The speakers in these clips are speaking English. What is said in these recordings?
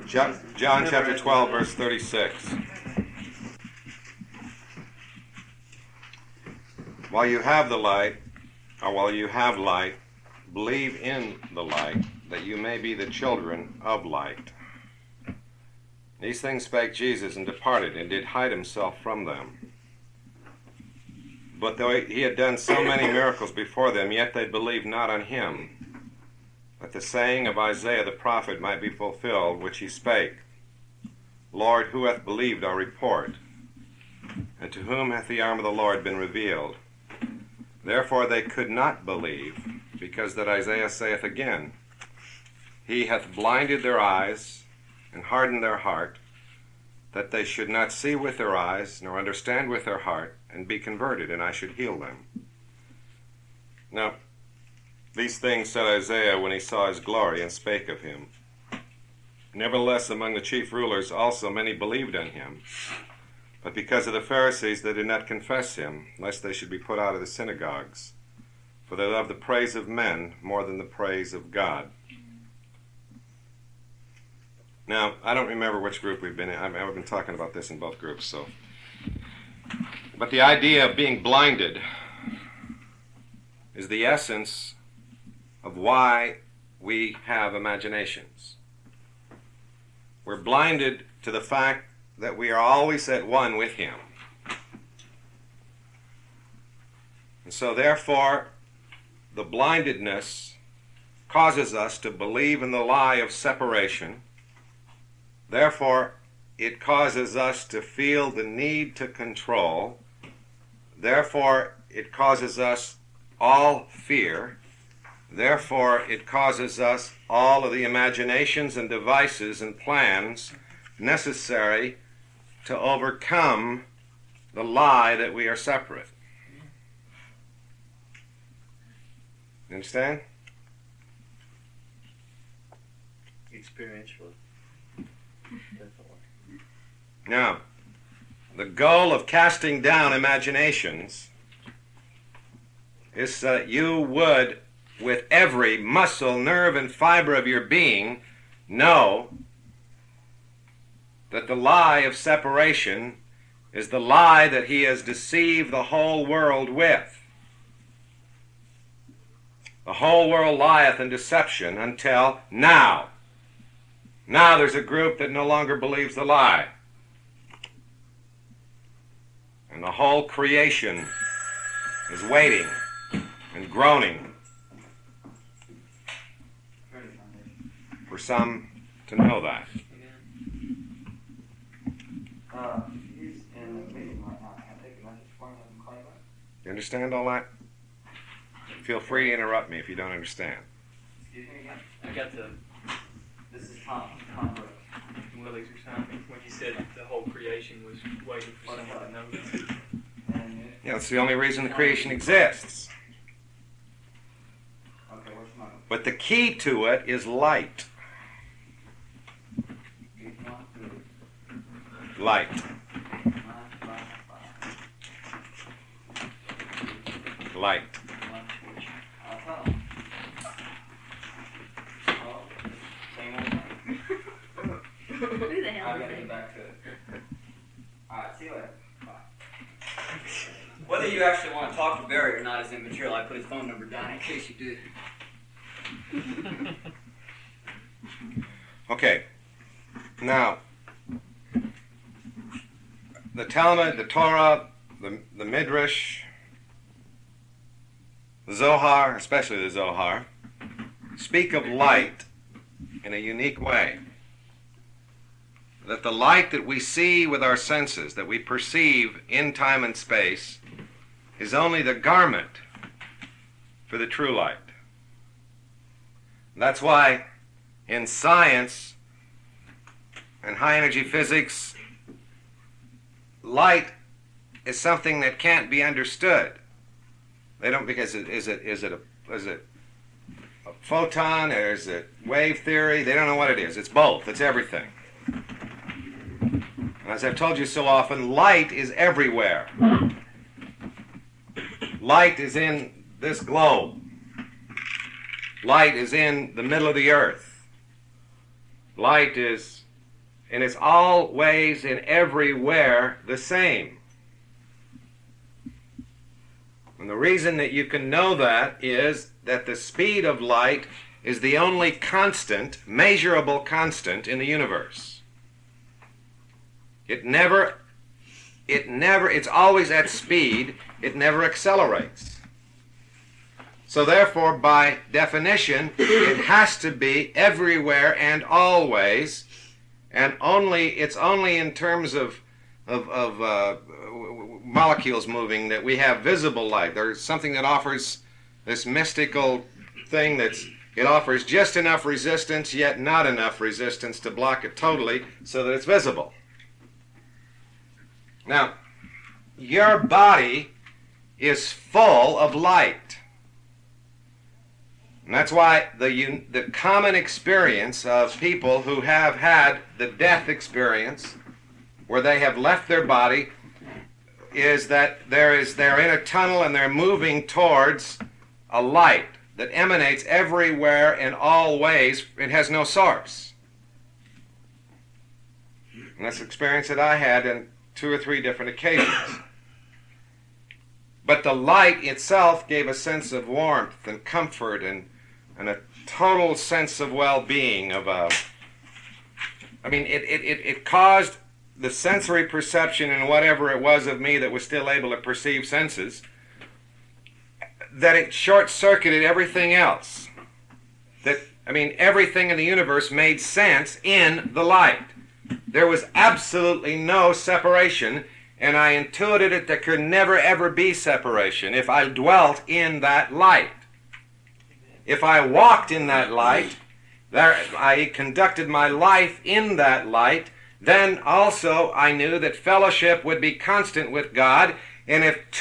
John chapter 12, verse 36. While you have light, believe in the light, that you may be the children of light. These things spake Jesus, and departed, and did hide himself from them. But though he had done so many miracles before them, yet they believed not on him, that the saying of Isaiah the prophet might be fulfilled, which he spake, Lord, who hath believed our report? And to whom hath the arm of the Lord been revealed? Therefore they could not believe, because that Isaiah saith again, He hath blinded their eyes, and hardened their heart, that they should not see with their eyes, nor understand with their heart, and be converted, and I should heal them. Now, these things said Isaiah when he saw his glory, and spake of him. Nevertheless, among the chief rulers also many believed on him, but because of the Pharisees they did not confess him, lest they should be put out of the synagogues. For they love the praise of men more than the praise of God. Now, I don't remember which group we've been in. I've been talking about this in both groups, so. But the idea of being blinded is the essence of why we have imaginations. We're blinded to the fact that we are always at one with Him. And so, therefore, the blindedness causes us to believe in the lie of separation. Therefore, it causes us to feel the need to control. Therefore, it causes us all fear. Therefore, it causes us all of the imaginations and devices and plans necessary to overcome the lie that we are separate. You understand? Experientially. Now, the goal of casting down imaginations is that you would, with every muscle, nerve, and fiber of your being, know that the lie of separation is the lie that he has deceived the whole world with. The whole world lieth in deception until now. Now there's a group that no longer believes the lie. And the whole creation is waiting and groaning for some to know that. He's in the meeting right now. Can I take a message for him and claim it? You understand all that? Feel free to interrupt me if you don't understand. Excuse me again? I got the This is Tom Brooks. Willie's or something when you said the whole creation was waiting for someone to know this. Yeah, that's the only reason the creation exists. Okay, where's my... But the key to it is light. Light. Light. Who the hell I is gotta it? get back to it. Alright, see you later. Bye. Whether you actually want to talk to Barry or not is immaterial. I put his phone number down in case you did. Okay. Now, the Talmud, the Torah, the Midrash, the Zohar, especially the Zohar, speak of light in a unique way. That the light that we see with our senses, that we perceive in time and space, is only the garment for the true light. That's why in science and high-energy physics, light is something that can't be understood. They don't, because is it a photon or is it wave theory? They don't know what it is. It's both. It's everything. And as I've told you so often, light is everywhere. Light is in this globe. Light is in the middle of the earth. Light is and it's always and everywhere the same. And the reason that you can know that is that the speed of light is the only constant, measurable constant in the universe. It's always at speed, it never accelerates. So therefore, by definition, it has to be everywhere and always, and it's only in terms of molecules moving that we have visible light. There's something that offers this mystical thing it offers just enough resistance, yet not enough resistance to block it totally so that it's visible. Now, your body is full of light. And that's why the common experience of people who have had the death experience, where they have left their body, is that they're in a tunnel and they're moving towards a light that emanates everywhere and always. It has no source. And that's the experience that I had in 2 or 3 different occasions. But the light itself gave a sense of warmth and comfort and a total sense of well-being. It caused the sensory perception and whatever it was of me that was still able to perceive senses, that it short-circuited everything else. Everything in the universe made sense in the light. There was absolutely no separation, and I intuited it there could never ever be separation if I dwelt in that light. If I walked in that light, I conducted my life in that light, then also I knew that fellowship would be constant with God, and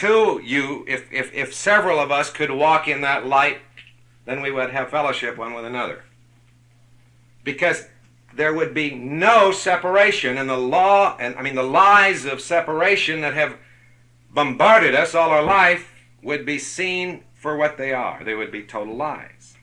if several of us could walk in that light, then we would have fellowship one with another. Because there would be no separation, and the lies of separation that have bombarded us all our life would be seen for what they are. They would be total lies.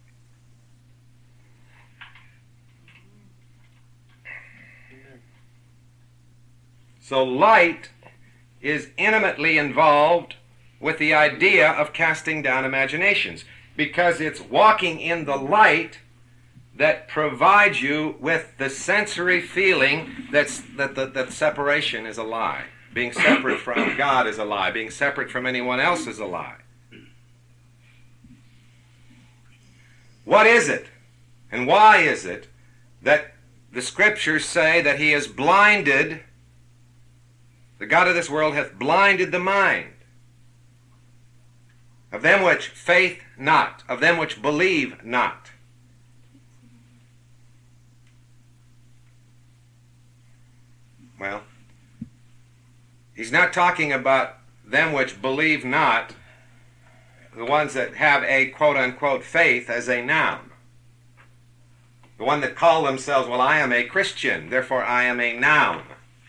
So light is intimately involved with the idea of casting down imaginations, because it's walking in the light that provides you with the sensory feeling that separation is a lie. Being separate from God is a lie. Being separate from anyone else is a lie. What is it, and why is it, that the Scriptures say that He has blinded, the God of this world hath blinded the mind of them which faith not, of them which believe not? Well, He's not talking about them which believe not, the ones that have a quote-unquote faith as a noun. The one that call themselves, well, I am a Christian, therefore I am a noun.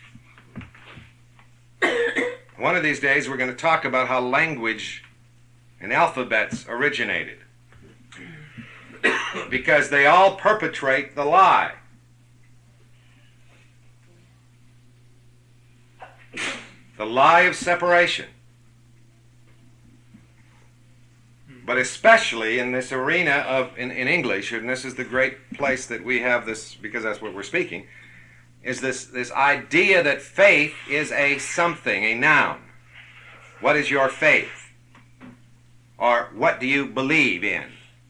One of these days we're going to talk about how language and alphabets originated, because they all perpetrate the lie. The lie of separation. But especially in this arena of, in English, and this is the great place that we have this, because that's what we're speaking, is this idea that faith is a something, a noun. What is your faith? Or what do you believe in?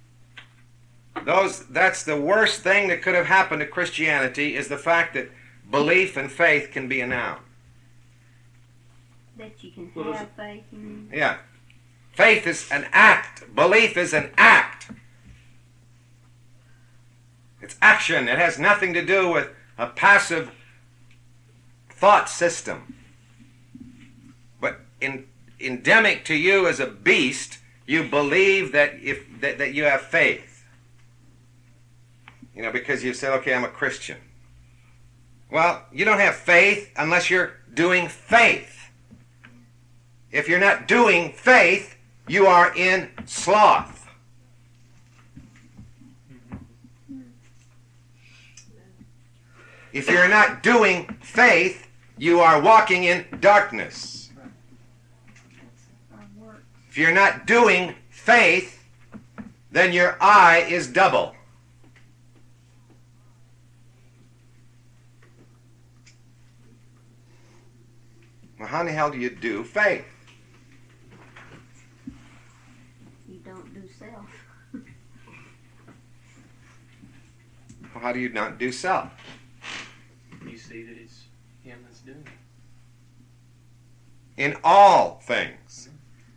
That's the worst thing that could have happened to Christianity, is the fact that belief and faith can be a noun. That you can have faith in. Yeah. Faith is an act. Belief is an act. It's action. It has nothing to do with a passive thought system. But endemic to you as a beast, you believe that that you have faith. Because you said, okay, I'm a Christian. Well, you don't have faith unless you're doing faith. If you're not doing faith, you are in sloth. If you're not doing faith, you are walking in darkness. If you're not doing faith, then your eye is double. Well, how in the hell do you do faith? You don't do self. Well, how do you not do self? You see that it's him that's doing it. In all things.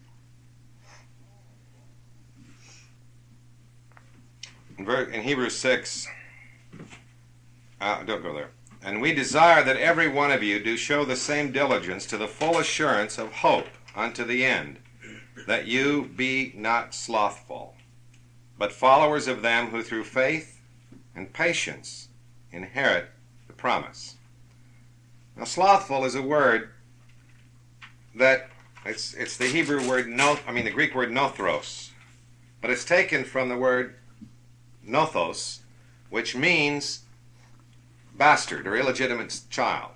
In Hebrews 6, don't go there. And we desire that every one of you do show the same diligence to the full assurance of hope unto the end, that you be not slothful, but followers of them who through faith and patience inherit the promise. Now, slothful is a word that it's the Hebrew word the Greek word nothros, but it's taken from the word nothos, which means bastard or illegitimate child.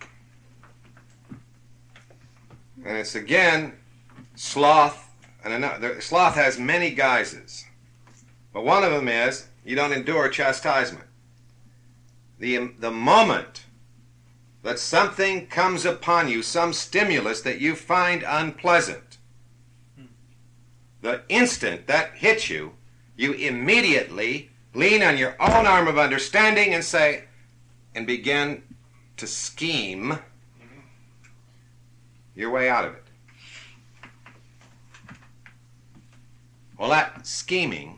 And it's again sloth, and sloth has many guises, but one of them is you don't endure chastisement. The moment that something comes upon you, some stimulus that you find unpleasant, the instant that hits you, you immediately lean on your own arm of understanding and say, and begin to scheme your way out of it. Well, that scheming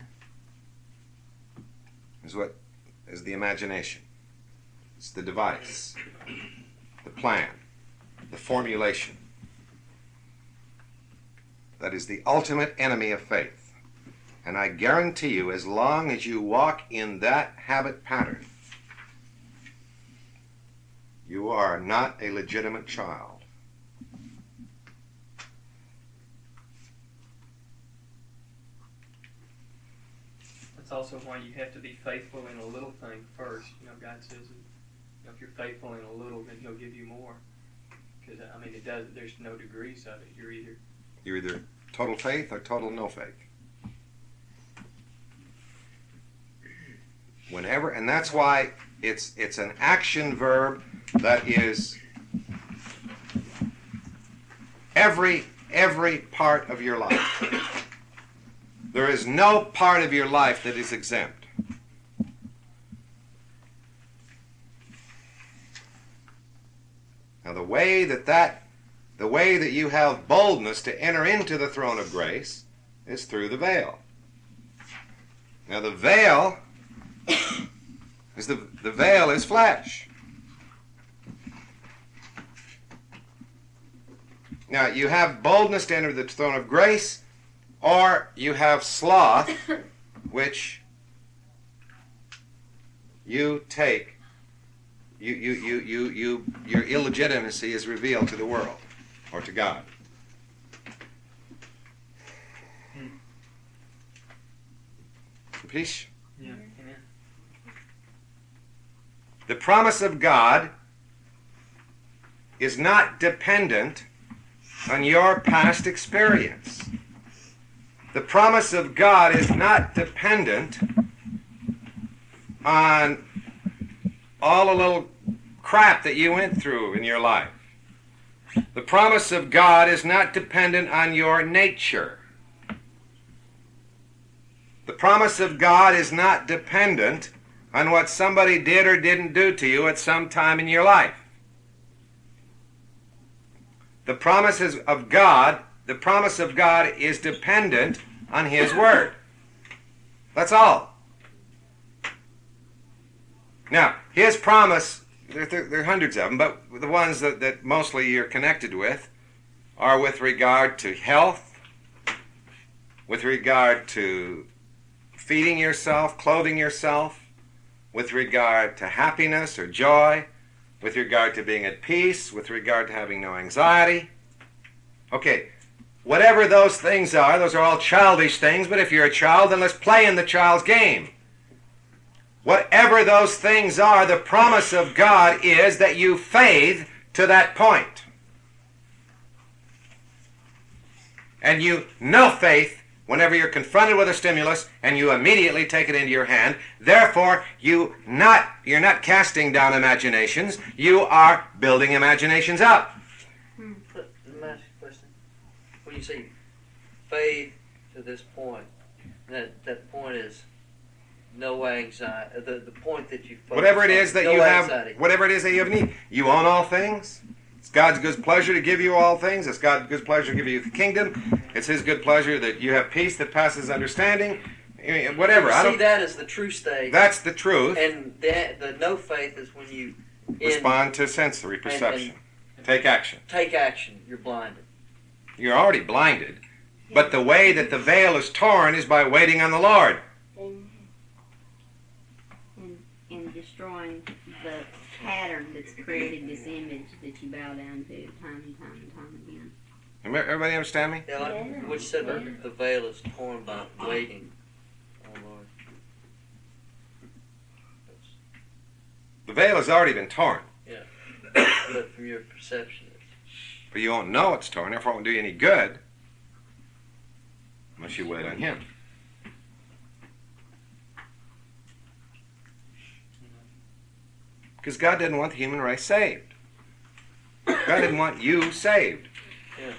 is the imagination. It's the device, the plan, the formulation. That is the ultimate enemy of faith. And I guarantee you, as long as you walk in that habit pattern, you are not a legitimate child. That's also why you have to be faithful in a little thing first. God says if you're faithful in a little, then He'll give you more. Because it does. There's no degrees of it. You're either total faith or total no faith. Whenever, and that's why it's an action verb that is every part of your life. There is no part of your life that is exempt. Now the way that you have boldness to enter into the throne of grace is through the veil. Now the veil is flesh. Now you have boldness to enter the throne of grace, or you have sloth, which you take. Your illegitimacy is revealed to the world or to God. Peace. Yeah. Amen. The promise of God is not dependent on your past experience. The promise of God is not dependent on all the little crap that you went through in your life. The promise of God is not dependent on your nature. The promise of God is not dependent on what somebody did or didn't do to you at some time in your life. The promises of God, the promise of God is dependent on His Word. That's all. Now, His promise, there are hundreds of them, but the ones that mostly you're connected with are with regard to health, with regard to feeding yourself, clothing yourself, with regard to happiness or joy, with regard to being at peace, with regard to having no anxiety. Okay, whatever those things are, those are all childish things, but if you're a child, then let's play in the child's game. whatever those things are, the promise of God is that you faith to that point. And you know faith whenever you're confronted with a stimulus and you immediately take it into your hand. Therefore, you're not casting down imaginations, you are building imaginations up. Let me ask you a question. When you say faith to this point, that point is no anxiety. The point that you focus Whatever it is on, that no you anxiety. have, whatever it is that you have need, you own all things. It's God's good pleasure to give you all things. It's God's good pleasure to give you the kingdom. It's His good pleasure that you have peace that passes understanding. I mean, whatever. You see that as the true state. That's the truth. And the no faith is when you Respond to sensory perception. Take action. Take action. You're blinded. You're already blinded. But the way that the veil is torn is by waiting on the Lord. And destroying the pattern that's created this image that you bow down to time and time and time again. Everybody understand me? Yeah, like what you said about the veil is torn by waiting on Lord. The veil has already been torn. Yeah. But from your perception, But you won't know it's torn, therefore it won't do you any good unless you wait on Him. Because God didn't want the human race saved. God didn't want you saved. Yeah.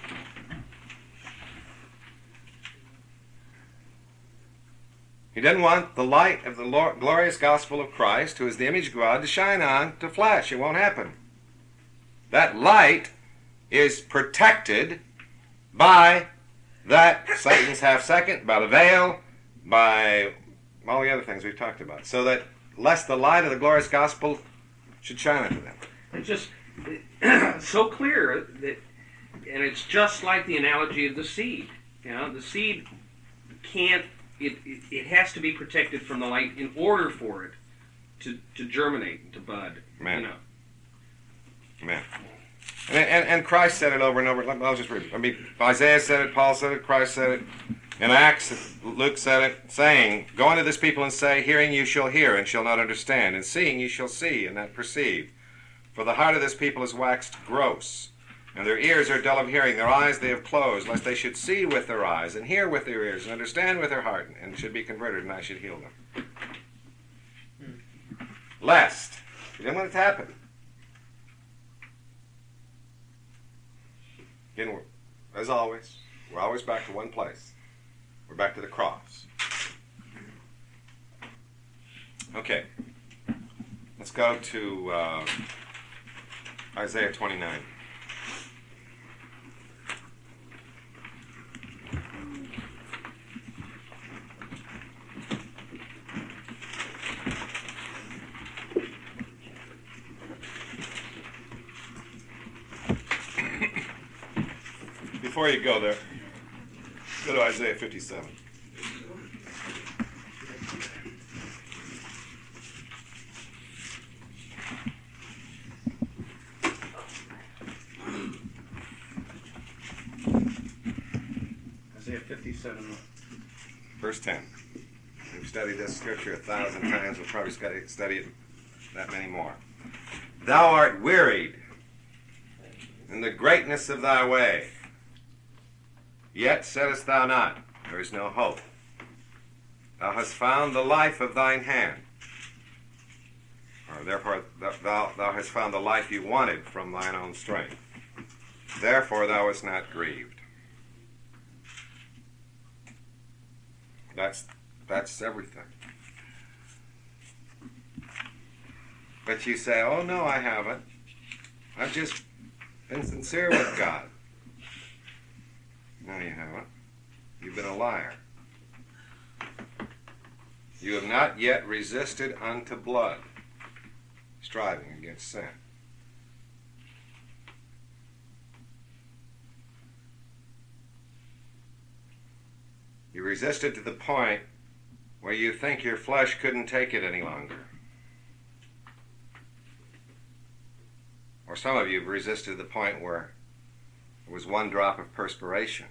He didn't want the light of the glorious gospel of Christ, who is the image of God, to shine on, to flash. It won't happen. That light is protected by that Satan's half-second, by the veil, by all the other things we've talked about. So that lest the light of the glorious gospel should shine unto them. It's just so clear that, and it's just like the analogy of the seed. You know, the seed can't. It has to be protected from the light in order for it to germinate and to bud. Amen. You know. Amen. And Christ said it over and over. I'll just read it. I mean, Isaiah said it, Paul said it, Christ said it. In Acts, Luke said it, saying, "Go unto this people and say, hearing you shall hear and shall not understand, and seeing you shall see and not perceive. For the heart of this people is waxed gross, and their ears are dull of hearing, their eyes they have closed, lest they should see with their eyes, and hear with their ears, and understand with their heart, and should be converted, and I should heal them." Lest. He didn't want it to happen. Again, as always, we're always back to one place. We're back to the cross. Okay. Let's go to Isaiah 29. Before you go there, go to Isaiah 57. Isaiah 57. Verse 10. We've studied this scripture 1,000 times. We'll probably study it that many more. Thou art wearied in the greatness of thy way. Yet saidest thou not, there is no hope. Thou hast found the life of thine hand. Or therefore thou hast found the life you wanted from thine own strength. Therefore thou wast not grieved. That's everything. But you say, oh no, I haven't. I've just been sincere with God. No, you haven't. You've been a liar. You have not yet resisted unto blood, striving against sin. You resisted to the point where you think your flesh couldn't take it any longer. Or some of you have resisted to the point where it was one drop of perspiration.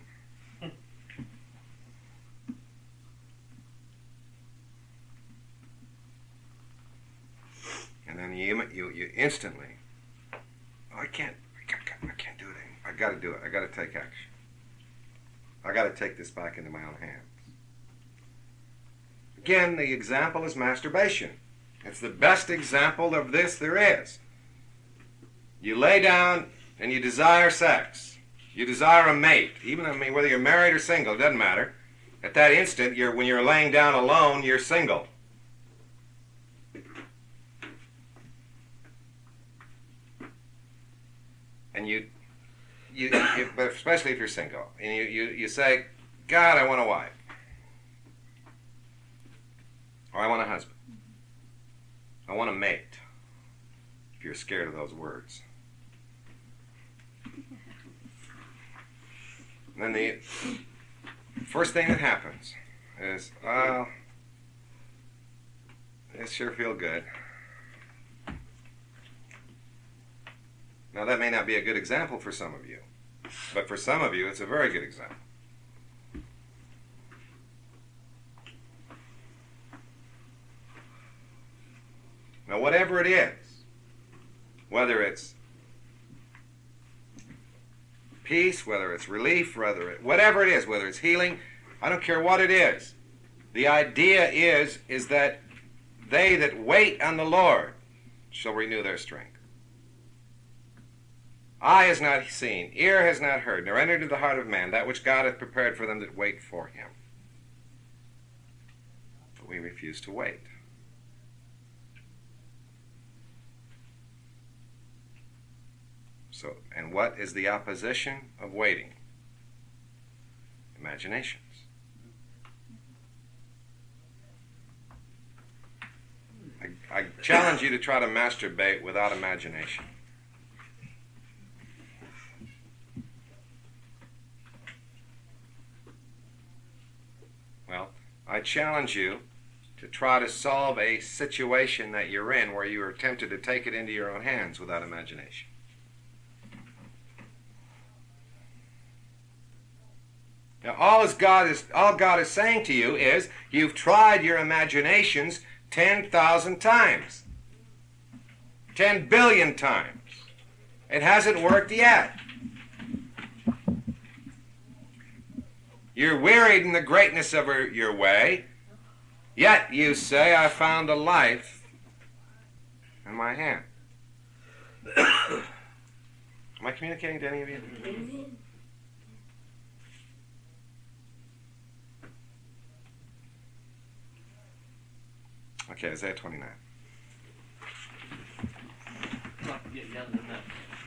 and you instantly, I can't do it anymore. I got to do it. I got to take action. I got to take this back into my own hands. Again, the example is masturbation. It's the best example of this there is. You lay down and you desire sex. You desire a mate. Even, whether you're married or single, it doesn't matter. At that instant, when you're laying down alone, you're single. And but especially if you're single, and you say, God, I want a wife. Or I want a husband. I want a mate. If you're scared of those words. And then the first thing that happens is, it sure feel good. Now that may not be a good example for some of you, but for some of you it's a very good example. Now whatever it is, whether it's peace, whether it's relief, whatever it is, whether it's healing, I don't care what it is. The idea is that they that wait on the Lord shall renew their strength. Eye has not seen, ear has not heard, nor entered into the heart of man that which God hath prepared for them that wait for him. But we refuse to wait. So, and what is the opposition of waiting? Imaginations. I challenge you to try to masturbate without imagination. Well, I challenge you to try to solve a situation that you're in where you are tempted to take it into your own hands without imagination. Now, all God is saying to you is, you've tried your imaginations 10,000 times. 10 billion times. It hasn't worked yet. You're wearied in the greatness of your way, yet you say, I found a life in my hand. Am I communicating to any of you? Okay, Isaiah 29. Not getting down to that.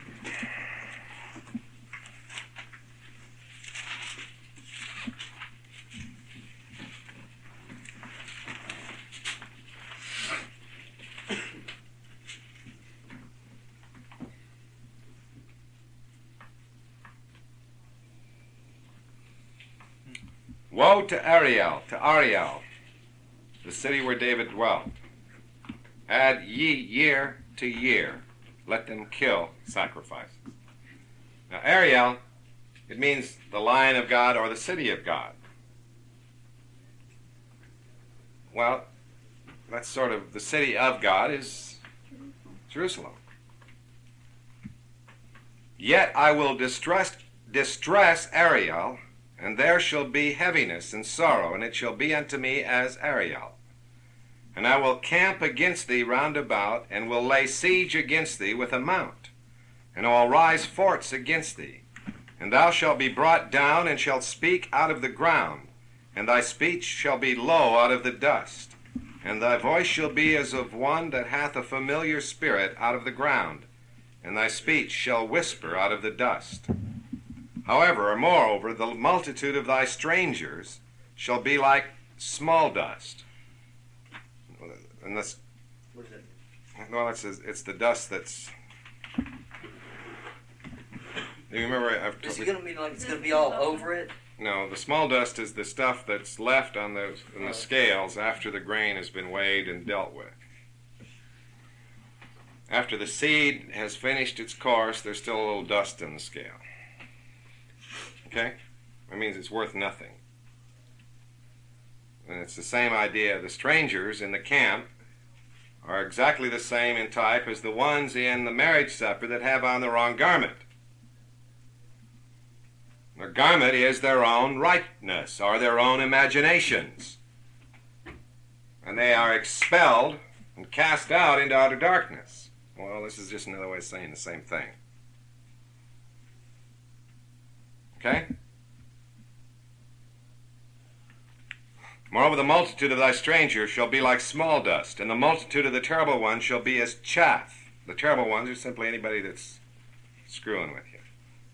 Woe to Ariel, the city where David dwelt. Add ye year to year, let them kill sacrifices. Now Ariel, it means the lion of God or the city of God. Well, that's sort of, the city of God is Jerusalem. Yet I will distress Ariel, and there shall be heaviness and sorrow, and it shall be unto me as Ariel. And I will camp against thee round about, and will lay siege against thee with a mount, and I will rise forts against thee. And thou shalt be brought down, and shalt speak out of the ground, and thy speech shall be low out of the dust, and thy voice shall be as of one that hath a familiar spirit out of the ground, and thy speech shall whisper out of the dust. However, or moreover, the multitude of thy strangers shall be like small dust. And this, What is it? well, it's the dust that's. Do you remember? Is it going to be like it's going to be all over it? No, the small dust is the stuff that's left on the scales after the grain has been weighed and dealt with. After the seed has finished its course, there's still a little dust in the scale. Okay? That means it's worth nothing. And it's the same idea. The strangers in the camp are exactly the same in type as the ones in the marriage supper that have on the wrong garment. Their garment is their own rightness or their own imaginations. And they are expelled and cast out into outer darkness. Well, this is just another way of saying the same thing. Okay? Moreover, the multitude of thy strangers shall be like small dust, and the multitude of the terrible ones shall be as chaff. The terrible ones are simply anybody that's screwing with you.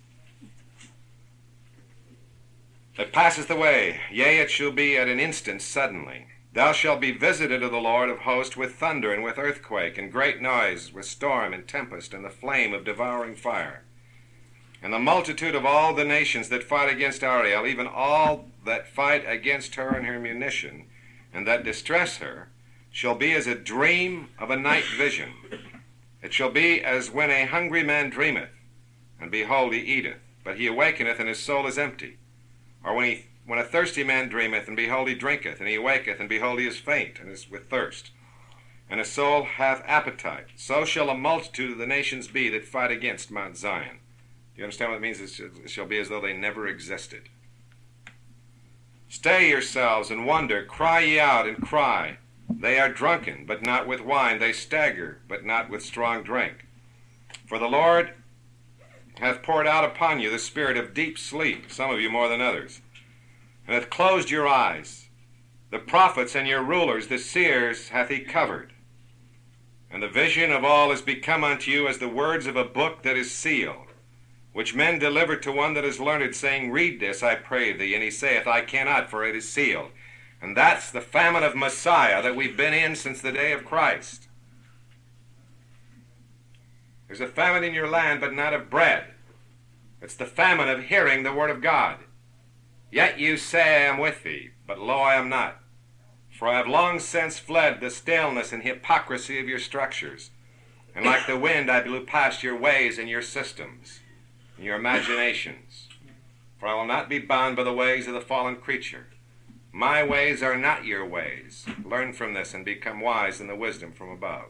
That passeth away, yea, it shall be at an instant suddenly. Thou shalt be visited of the Lord of hosts with thunder and with earthquake and great noise, with storm and tempest and the flame of devouring fire. And the multitude of all the nations that fight against Ariel, even all that fight against her and her munition, and that distress her, shall be as a dream of a night vision. It shall be as when a hungry man dreameth, and behold, he eateth, but he awakeneth, and his soul is empty. Or when a thirsty man dreameth, and behold, he drinketh, and he awaketh, and behold, he is faint, and is with thirst. And his soul hath appetite. So shall a multitude of the nations be that fight against Mount Zion. Do you understand what it means? It shall be as though they never existed. Stay yourselves and wonder, cry ye out and cry. They are drunken, but not with wine. They stagger, but not with strong drink. For the Lord hath poured out upon you the spirit of deep sleep, some of you more than others, and hath closed your eyes. The prophets and your rulers, the seers, hath he covered. And the vision of all is become unto you as the words of a book that is sealed, which men deliver to one that is learned, saying, Read this, I pray thee. And he saith, I cannot, for it is sealed. And that's the famine of Messiah that we've been in since the day of Christ. There's a famine in your land, but not of bread. It's the famine of hearing the word of God. Yet you say, I am with thee, but lo, I am not. For I have long since fled the staleness and hypocrisy of your structures. And like the wind I blew past your ways and your systems, and your imaginations. For I will not be bound by the ways of the fallen creature. My ways are not your ways. Learn from this and become wise in the wisdom from above.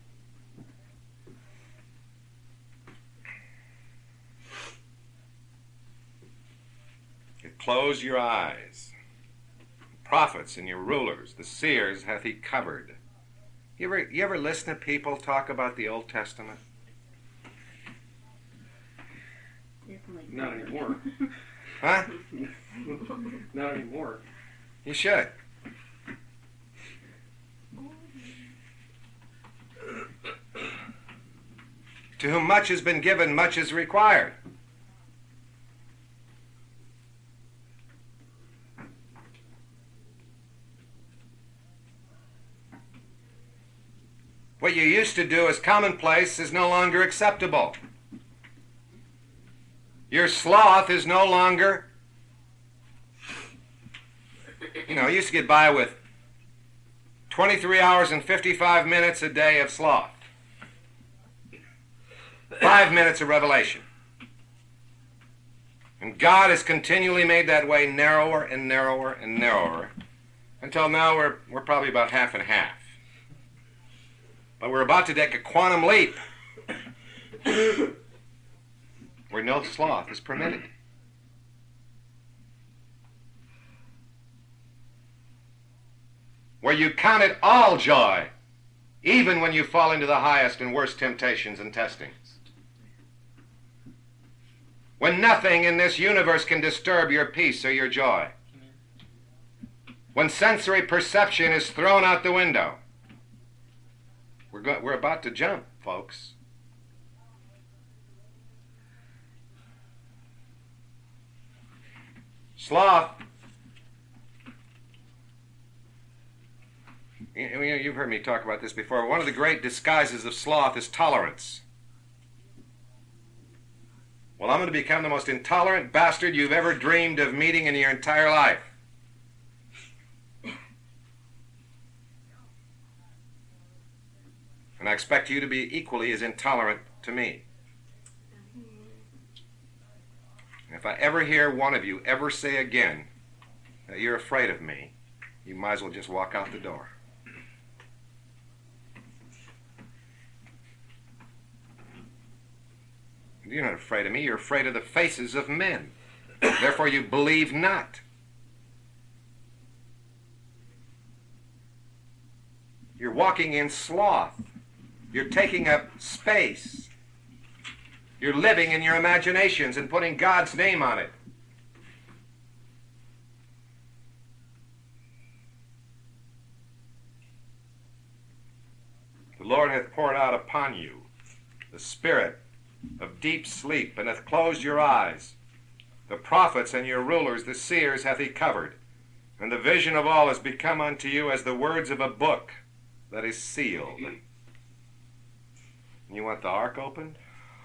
Close your eyes. The prophets and your rulers, the seers, hath he covered. You ever listen to people talk about the Old Testament? Definitely. Not anymore. Huh? Not anymore. You should. To whom much has been given, much is required. What you used to do as commonplace is no longer acceptable. Your sloth is no longer, you used to get by with 23 hours and 55 minutes a day of sloth. 5 minutes of revelation. And God has continually made that way narrower and narrower and narrower until now we're probably about half and half. But we're about to take a quantum leap where no sloth is permitted. Where you count it all joy, even when you fall into the highest and worst temptations and testings. When nothing in this universe can disturb your peace or your joy. When sensory perception is thrown out the window. We're about to jump, folks. Sloth. You've heard me talk about this before. One of the great disguises of sloth is tolerance. Well, I'm going to become the most intolerant bastard you've ever dreamed of meeting in your entire life. And I expect you to be equally as intolerant to me. And if I ever hear one of you ever say again that you're afraid of me, you might as well just walk out the door. You're not afraid of me. You're afraid of the faces of men. Therefore you believe not. You're walking in sloth. You're taking up space. You're living in your imaginations and putting God's name on it. The Lord hath poured out upon you the spirit of deep sleep, and hath closed your eyes. The prophets and your rulers, the seers, hath he covered, and the vision of all has become unto you as the words of a book that is sealed. You want the ark opened?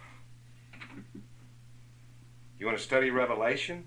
You want to study Revelation?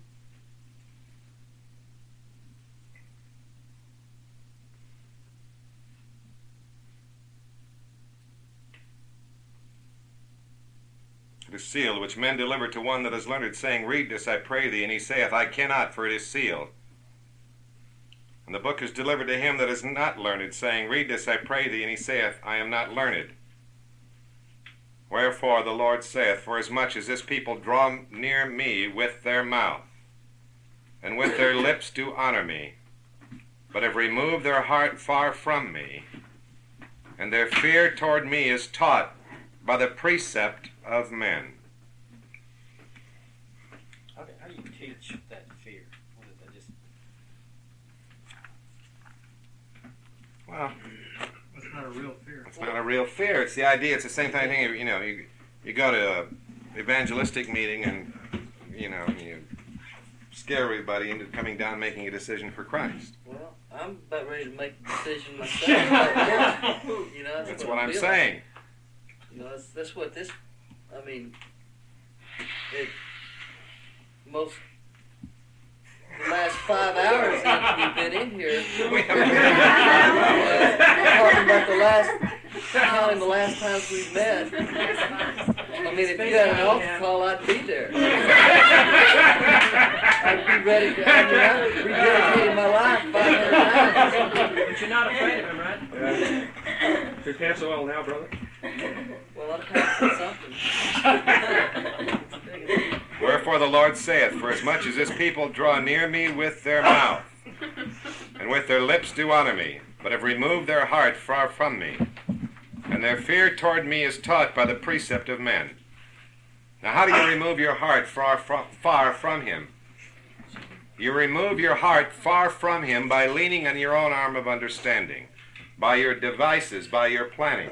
It is sealed, which men deliver to one that is learned, saying, Read this, I pray thee. And he saith, I cannot, for it is sealed. And the book is delivered to him that is not learned, saying, Read this, I pray thee. And he saith, I am not learned. Wherefore the Lord saith, Forasmuch as this people draw near me with their mouth, and with their lips do honor me, but have removed their heart far from me, and their fear toward me is taught by the precept of men. How do you teach that fear? What is that, just... Well, It's not a real fear. it's not a real fear. It's the idea. It's the same thing. You go to an evangelistic meeting and you scare everybody into coming down, and making a decision for Christ. Well, I'm about ready to make the decision myself. Right now. That's what I'm feeling. saying. That's what this. I mean, the last 5 hours that we've been in here. Talking about counting the last times we've met. I mean, if you had an altar call, I'd be there. I'd be ready to. I'd be rededicating my life 500 times. But you're not afraid of him, right? Should pass the oil now, brother? Well, I'm passing something. Wherefore the Lord saith, Forasmuch as this people draw near me with their mouth, and with their lips do honor me, but have removed their heart far from me, and their fear toward me is taught by the precept of men. Now how do you remove your heart far from him? You remove your heart far from him by leaning on your own arm of understanding, by your devices, by your planning,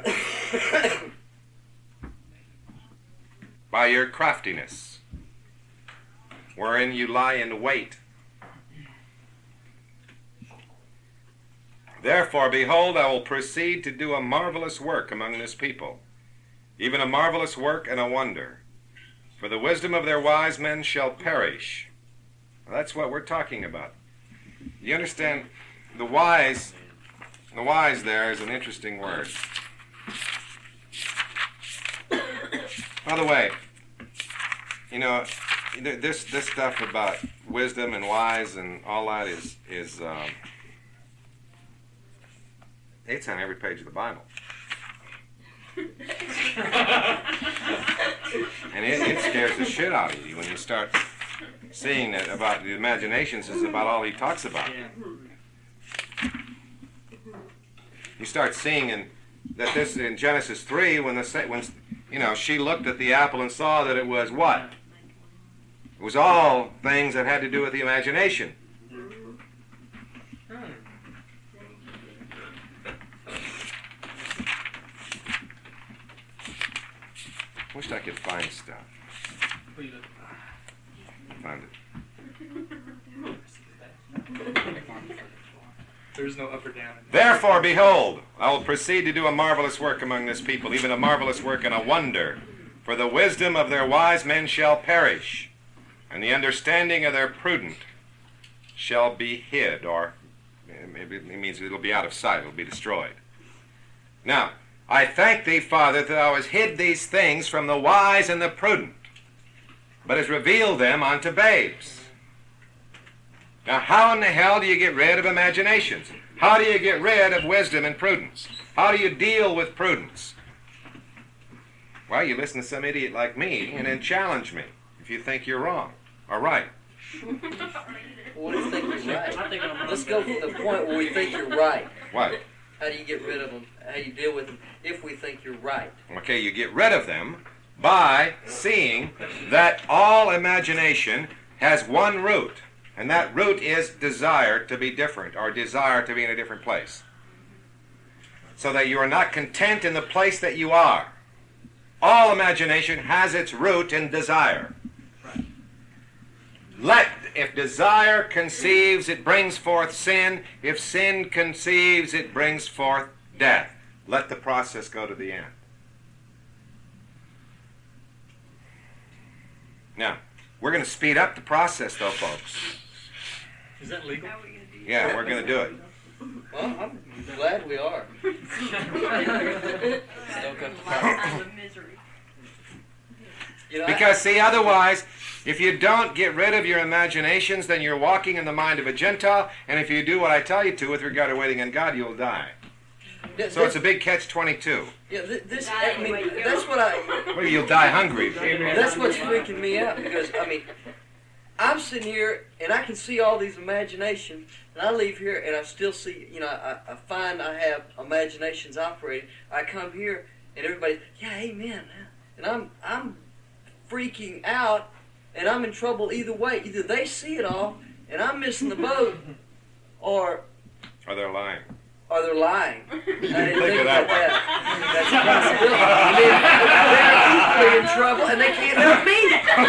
by your craftiness, wherein you lie in wait. Therefore, behold, I will proceed to do a marvelous work among this people, even a marvelous work and a wonder. For the wisdom of their wise men shall perish. Well, that's what we're talking about. You understand? The wise there is an interesting word. By the way, this stuff about wisdom and wise and all that is it's on every page of the Bible. And it scares the shit out of you when you start seeing that about the imaginations is about all he talks about. You start seeing that this in Genesis 3 when she looked at the apple and saw that it was what? It was all things that had to do with the imagination. Wish I could find stuff. Find it. There's no up or down. Therefore, behold, I will proceed to do a marvelous work among this people, even a marvelous work and a wonder. For the wisdom of their wise men shall perish, and the understanding of their prudent shall be hid, or maybe it means it'll be out of sight, it'll be destroyed. Now, I thank thee, Father, that thou hast hid these things from the wise and the prudent, but hast revealed them unto babes. Now, how in the hell do you get rid of imaginations? How do you get rid of wisdom and prudence? How do you deal with prudence? Well, you listen to some idiot like me and then challenge me if you think you're wrong or right. What do you think you're right? I think I'm Let's go from the point where we think you're right. What? How do you get rid of them? How do you deal with them if we think you're right? Okay, you get rid of them by seeing that all imagination has one root, and that root is desire to be different or desire to be in a different place. So that you are not content in the place that you are. All imagination has its root in desire. If desire conceives, it brings forth sin. If sin conceives, it brings forth death. Let the process go to the end. Now, we're going to speed up the process, though, folks. Is that legal? Yeah, we're going to do it. Well, I'm glad we are. Don't cut the process. You know, Because, see, otherwise, if you don't get rid of your imaginations, then you're walking in the mind of a Gentile, and if you do what I tell you to with regard to waiting on God, you'll die. So it's a big catch-22. Yeah, this. I mean, that's what I. Well, you'll die hungry. That's what's freaking me out because I mean, I'm sitting here and I can see all these imaginations, and I leave here and I still see. You know, I find I have imaginations operating. I come here and everybody, yeah, amen, and I'm freaking out, and I'm in trouble either way. Either they see it all and I'm missing the boat, or They're lying. they're lying. I didn't Think think of about that that. That's a possibility. I mean, they're equally in trouble, and they can't help me.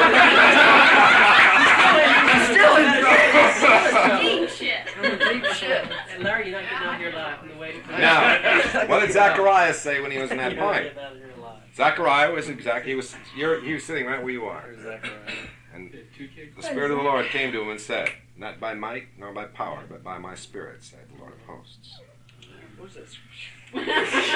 I'm still in trouble. Deep shit. I'm in deep shit. And Larry, you're not getting out here live from the way. Now, what did Zacharias say when he was in that point? Get out of here live. Zachariah was he was sitting right where you are. Exactly right. And Two kicks. the Spirit of the Lord came to him and said, "Not by might nor by power, but by my Spirit, said the Lord of hosts." What's this? That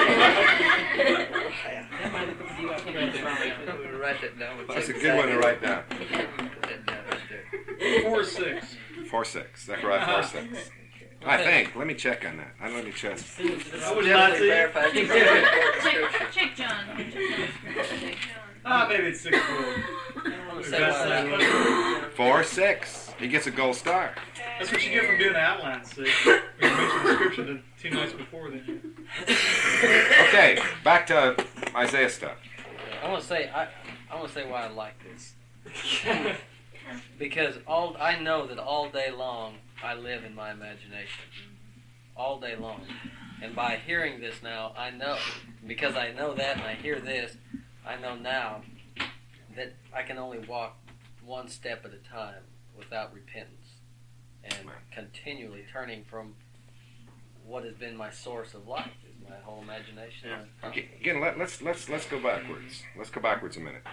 might have been you. I think that's I'm gonna write that down. That's a good one to write down. Put that down right there. 4-6. 4:6. Zechariah 4:6. I think. Let me check on that. Let me check. I would Definitely verify. I think that's scripture. Check John. Check John. Maybe it's 6-4. I'm gonna say why. 4:6. He gets a gold star. That's what you get from doing the outline, see? You mentioned the scripture the 2 nights before then. Okay, back to Isaiah stuff. I want to say why I like this. Because I know that all day long I live in my imagination. All day long. And by hearing this now, I know, because I know that and I hear this, I know now that I can only walk one step at a time without repentance and continually turning from what has been my source of life, is my whole imagination. Yeah. Again, let's go backwards. Let's go backwards a minute.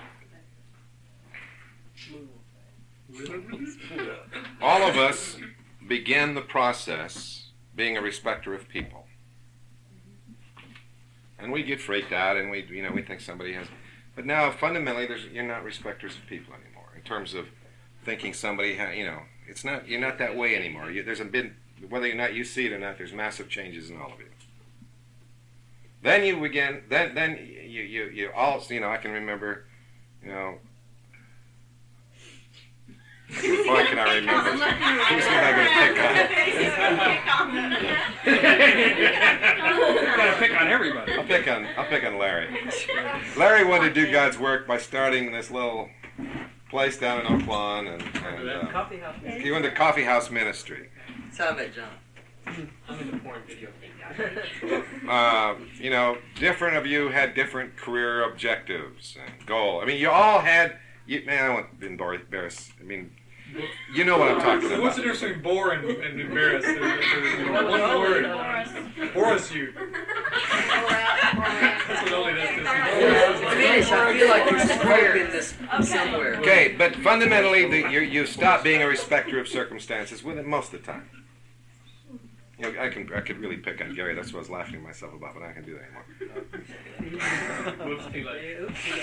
All of us begin the process being a respecter of people, and we get freaked out, and we think somebody has. But now, fundamentally, you're not respecters of people anymore. In terms of thinking somebody, it's not. You're not that way anymore. There's been, whether or not you see it or not, there's massive changes in all of you. Then you begin. Then you all. I can remember. Why can I remember? Who's Got to pick on everybody. I'll pick on Larry. Larry wanted to do God's work by starting this little place down in Oak Lawn, and Coffee house. he went to Coffee House Ministry. That's how I met John. I'm in the porn video. Different of you had different career objectives and goals. I mean, you all had. Man, I won't embarrass. I mean, you know what I'm talking about. What's the difference between bore and embarrass? One word. Boris you. That's what only does this. Finish. I feel like you're smoking this somewhere. Okay, but fundamentally, you stop being a respecter of circumstances with it most of the time. I could really pick on Gary. That's what I was laughing at myself about, but I can't do that anymore. Whoops, too late.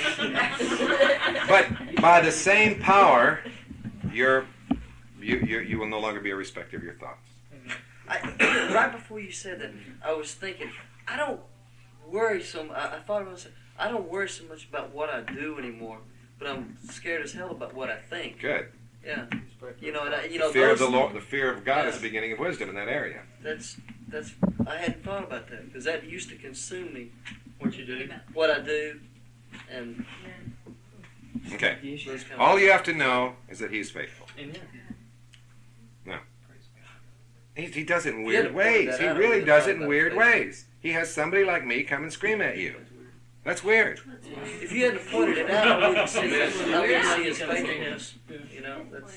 But by the same power, you will no longer be a respecter of your thoughts. Right before you said that, I was thinking, I don't worry so much. I thought about it. I don't worry so much about what I do anymore, but I'm scared as hell about what I think. Good. Yeah. You know, The fear of those, the Lord, the fear of God is Yeah. the beginning of wisdom in that area. That's I hadn't thought about that because that used to consume me. What you do. What I do, and Okay. those kind All of you have to know is that He's faithful. Amen. He does it in You weird had to point ways. that He out. really I does thought it in about weird faith. ways. He has somebody like me come and scream at you. That's weird. If you hadn't pointed it out, I wouldn't see it. I wouldn't see his faithfulness. You know, that's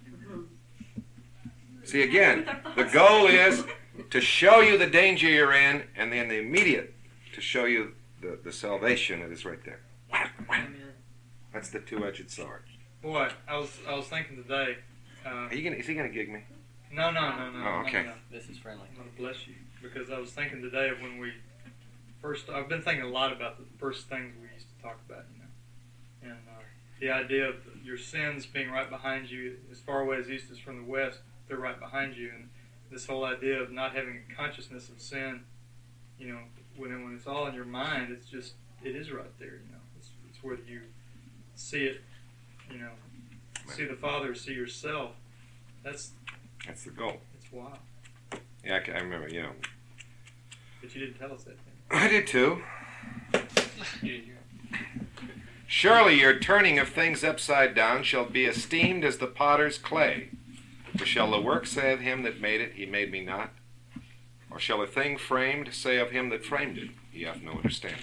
See, again, the goal is to show you the danger you're in, and then the immediate to show you the salvation that is right there. Amen. That's the two-edged sword. Boy, I was thinking today. Is he gonna gig me? No. Oh, okay. No. This is friendly. I'm gonna bless you because I was thinking today of when we first. I've been thinking a lot about the first things we used to talk about, and the idea of your sins being right behind you, as far away as east is from the west. They're right behind you, and this whole idea of not having a consciousness of sin. You know, when it's all in your mind, it is right there. You know, it's whether you see it. You know, see the Father, see yourself. That's the goal. It's wild. Yeah, I remember. You know, But you didn't tell us that thing. I did too. You did hear it. Surely your turning of things upside down shall be esteemed as the potter's clay. For shall the work say of him that made it, he made me not? Or shall a thing framed say of him that framed it, he hath no understanding?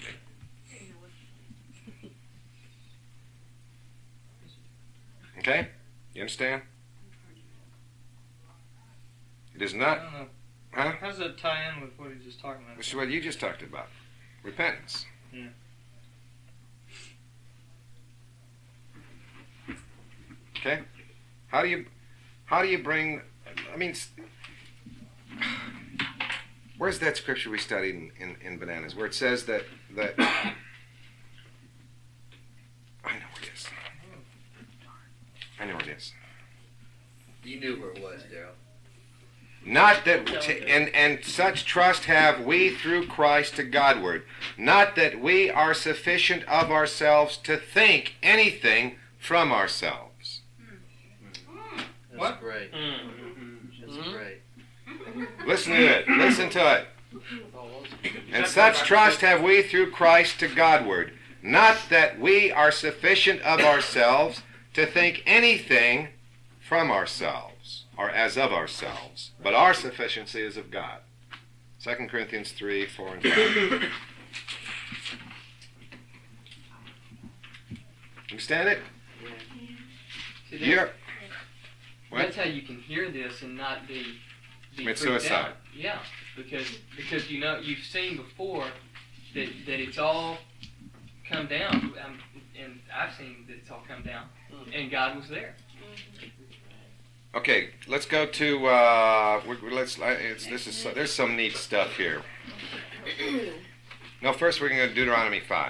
Okay? You understand? It is I not, don't know. huh? How does that tie in with what he's just talking about? This is what you just talked about. Repentance. Yeah. Okay? How do you bring, where's that scripture we studied in Bananas where it says that I know where it is. I know where it is. You knew where it was, Daryl. Not that, and such trust have we through Christ to Godward. Not that we are sufficient of ourselves to think anything from ourselves. That's What? great. That's great. Listen to it. Listen to it. And such trust have we through Christ to Godward. Not that we are sufficient of ourselves to think anything from ourselves or as of ourselves, but our sufficiency is of God. 2 Corinthians 3, 4, and 5. Understand it? See, You're, what? that's how you can hear this and not be Commit freaked suicide. out. Yeah, because you know you've seen before that it's all come down, and I've seen that it's all come down, and God was there. Okay, let's go to. There's some neat stuff here. No, first we're going to go to Deuteronomy 5.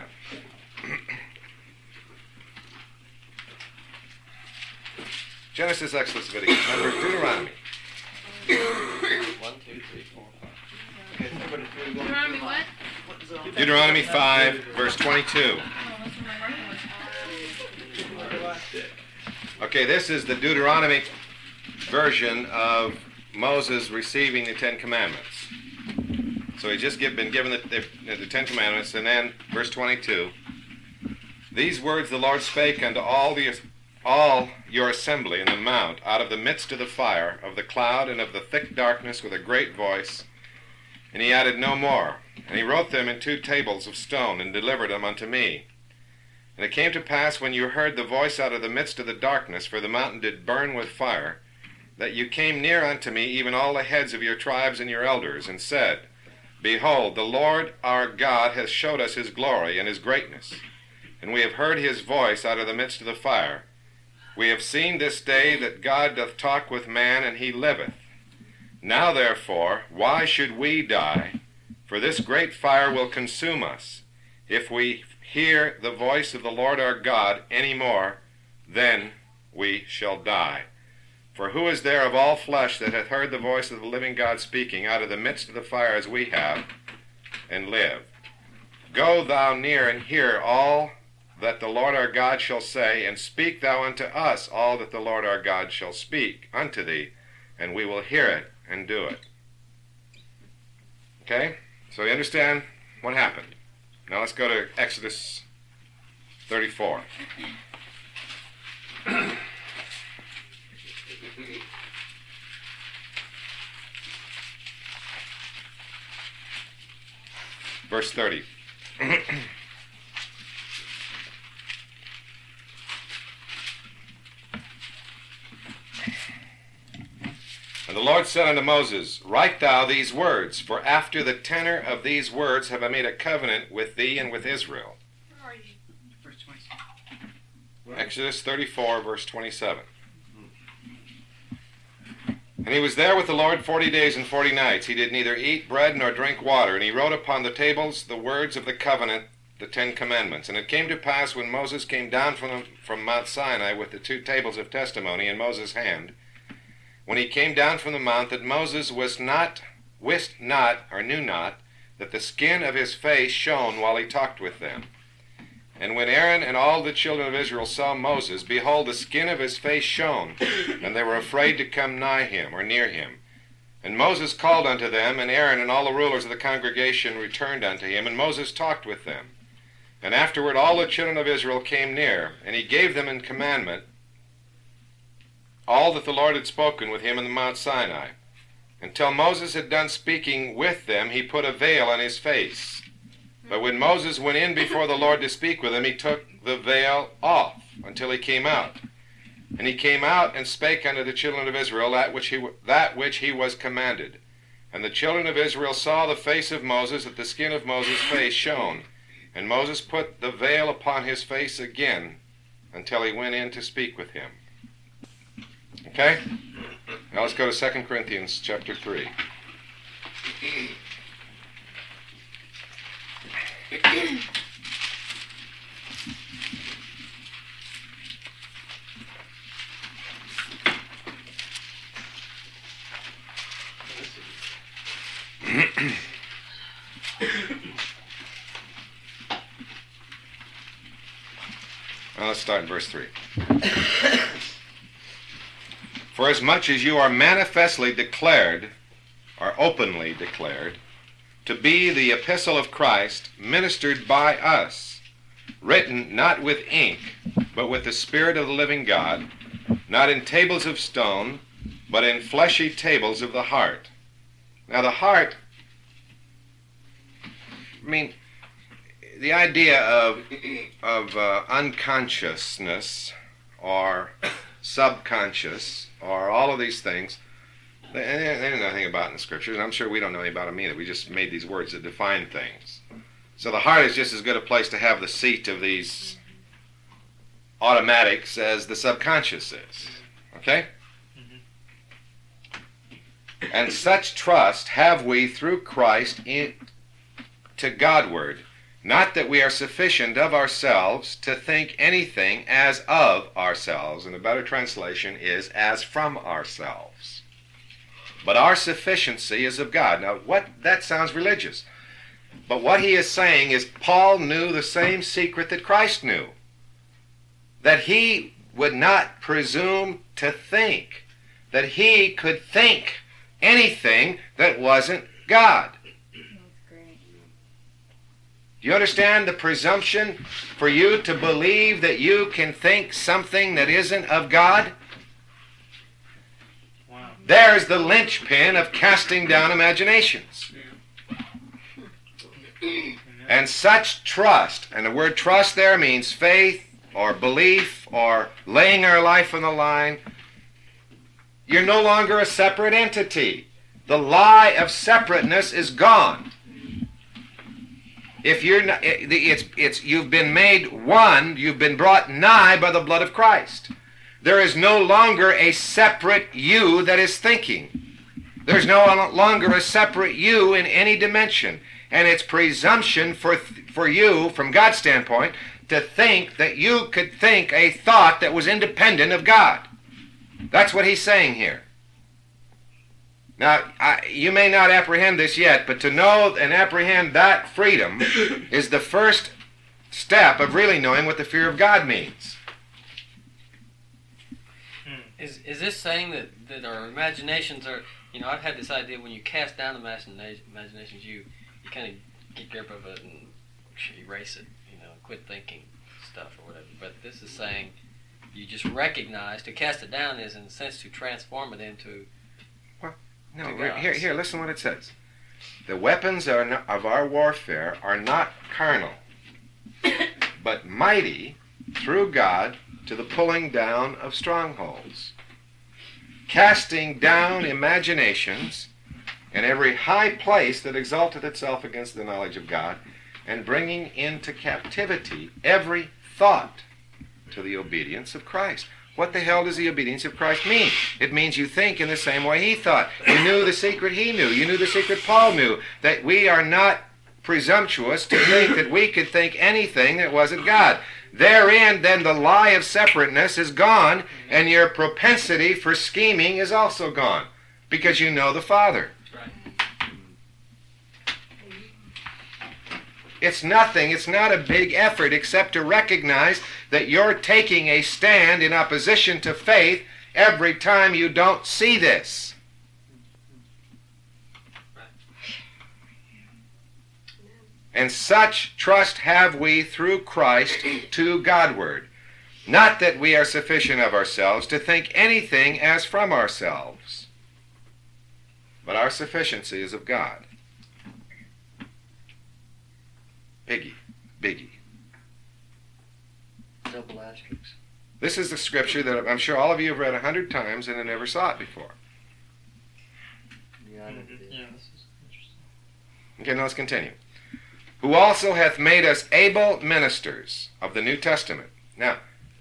Genesis, Exodus, Leviticus, Numbers, Deuteronomy. 1, 2, 3, 4, 5. Deuteronomy what? Deuteronomy 5, verse 22. Oh, that's what my writing was. Okay, this is the Deuteronomic version of Moses receiving the Ten Commandments. So he's just been given the Ten Commandments, and then verse 22. These words the Lord spake unto all your assembly in the mount, out of the midst of the fire, of the cloud, and of the thick darkness, with a great voice. And he added no more. And he wrote them in 2 tables of stone, and delivered them unto me. And it came to pass, when you heard the voice out of the midst of the darkness, for the mountain did burn with fire, that you came near unto me, even all the heads of your tribes and your elders, and said, Behold, the Lord our God hath showed us his glory and his greatness, and we have heard his voice out of the midst of the fire. We have seen this day that God doth talk with man, and he liveth. Now therefore, why should we die? For this great fire will consume us. If we hear the voice of the Lord our God any more, then we shall die. For who is there of all flesh that hath heard the voice of the living God speaking out of the midst of the fire as we have, and lived? Go thou near and hear all that the Lord our God shall say, and speak thou unto us all that the Lord our God shall speak unto thee, and we will hear it and do it. Okay? So you understand what happened. Now let's go to Exodus 34. Verse 30. And the Lord said unto Moses, Write thou these words, for after the tenor of these words have I made a covenant with thee and with Israel. Where are you? Verse 27. Exodus 34, verse 27. And he was there with the Lord 40 days and 40 nights. He did neither eat bread nor drink water. And he wrote upon the tables the words of the covenant, the 10 commandments. And it came to pass, when Moses came down from Mount Sinai with the 2 tables of testimony in Moses' hand, when he came down from the mount, that Moses wist not, or knew not, that the skin of his face shone while he talked with them. And when Aaron and all the children of Israel saw Moses, behold, the skin of his face shone, and they were afraid to come nigh him, or near him. And Moses called unto them, and Aaron and all the rulers of the congregation returned unto him, and Moses talked with them. And afterward all the children of Israel came near, and he gave them in commandment all that the Lord had spoken with him in the Mount Sinai. Until Moses had done speaking with them, he put a veil on his face. But when Moses went in before the Lord to speak with him, he took the veil off until he came out. And he came out and spake unto the children of Israel that which he was commanded. And the children of Israel saw the face of Moses, that the skin of Moses' face shone. And Moses put the veil upon his face again until he went in to speak with him. Okay? Now let's go to 2 Corinthians chapter 3. Now let's start in verse 3. For as much as you are manifestly declared, or openly declared, to be the epistle of Christ, ministered by us, written not with ink, but with the Spirit of the living God, not in tables of stone, but in fleshy tables of the heart. Now the heart, the idea of unconsciousness or subconscious or all of these things, they don't know anything about in the Scriptures, and I'm sure we don't know anything about them either. We just made these words that define things. So the heart is just as good a place to have the seat of these automatics as the subconscious is. Okay? Mm-hmm. And such trust have we through Christ to Godward, not that we are sufficient of ourselves to think anything as of ourselves, and a better translation is as from ourselves. But our sufficiency is of God. Now, that sounds religious. But what he is saying is Paul knew the same secret that Christ knew. That he would not presume to think that he could think anything that wasn't God. Do you understand the presumption for you to believe that you can think something that isn't of God? Wow. There's the linchpin of casting down imaginations. And such trust, and the word trust there means faith or belief or laying our life on the line. You're no longer a separate entity. The lie of separateness is gone. If you're not, you've been made one, you've been brought nigh by the blood of Christ. There is no longer a separate you that is thinking. There's no longer a separate you in any dimension. And it's presumption for you, from God's standpoint, to think that you could think a thought that was independent of God. That's what he's saying here. Now, you may not apprehend this yet, but to know and apprehend that freedom is the first step of really knowing what the fear of God means. Is this saying that our imaginations are, I've had this idea when you cast down imaginations, you kind of get grip of it and erase it, quit thinking stuff or whatever. But this is saying you just recognize, to cast it down is in a sense to transform it into... No, here, listen what it says. The weapons of our warfare are not carnal, but mighty through God to the pulling down of strongholds, casting down imaginations and every high place that exalteth itself against the knowledge of God, and bringing into captivity every thought to the obedience of Christ. What the hell does the obedience of Christ mean? It means you think in the same way he thought. You knew the secret he knew. You knew the secret Paul knew. That we are not presumptuous to think that we could think anything that wasn't God. Therein, then, the lie of separateness is gone, and your propensity for scheming is also gone, because you know the Father. It's nothing, it's not a big effort except to recognize that you're taking a stand in opposition to faith every time you don't see this. And such trust have we through Christ to Godward. Not that we are sufficient of ourselves to think anything as from ourselves, but our sufficiency is of God. Biggie. Double asterisks. This is the scripture that I'm sure all of you have read 100 times and have never saw it before. Yeah, I never did. Yeah, this is interesting. Okay, now let's continue. Who also hath made us able ministers of the New Testament. Now,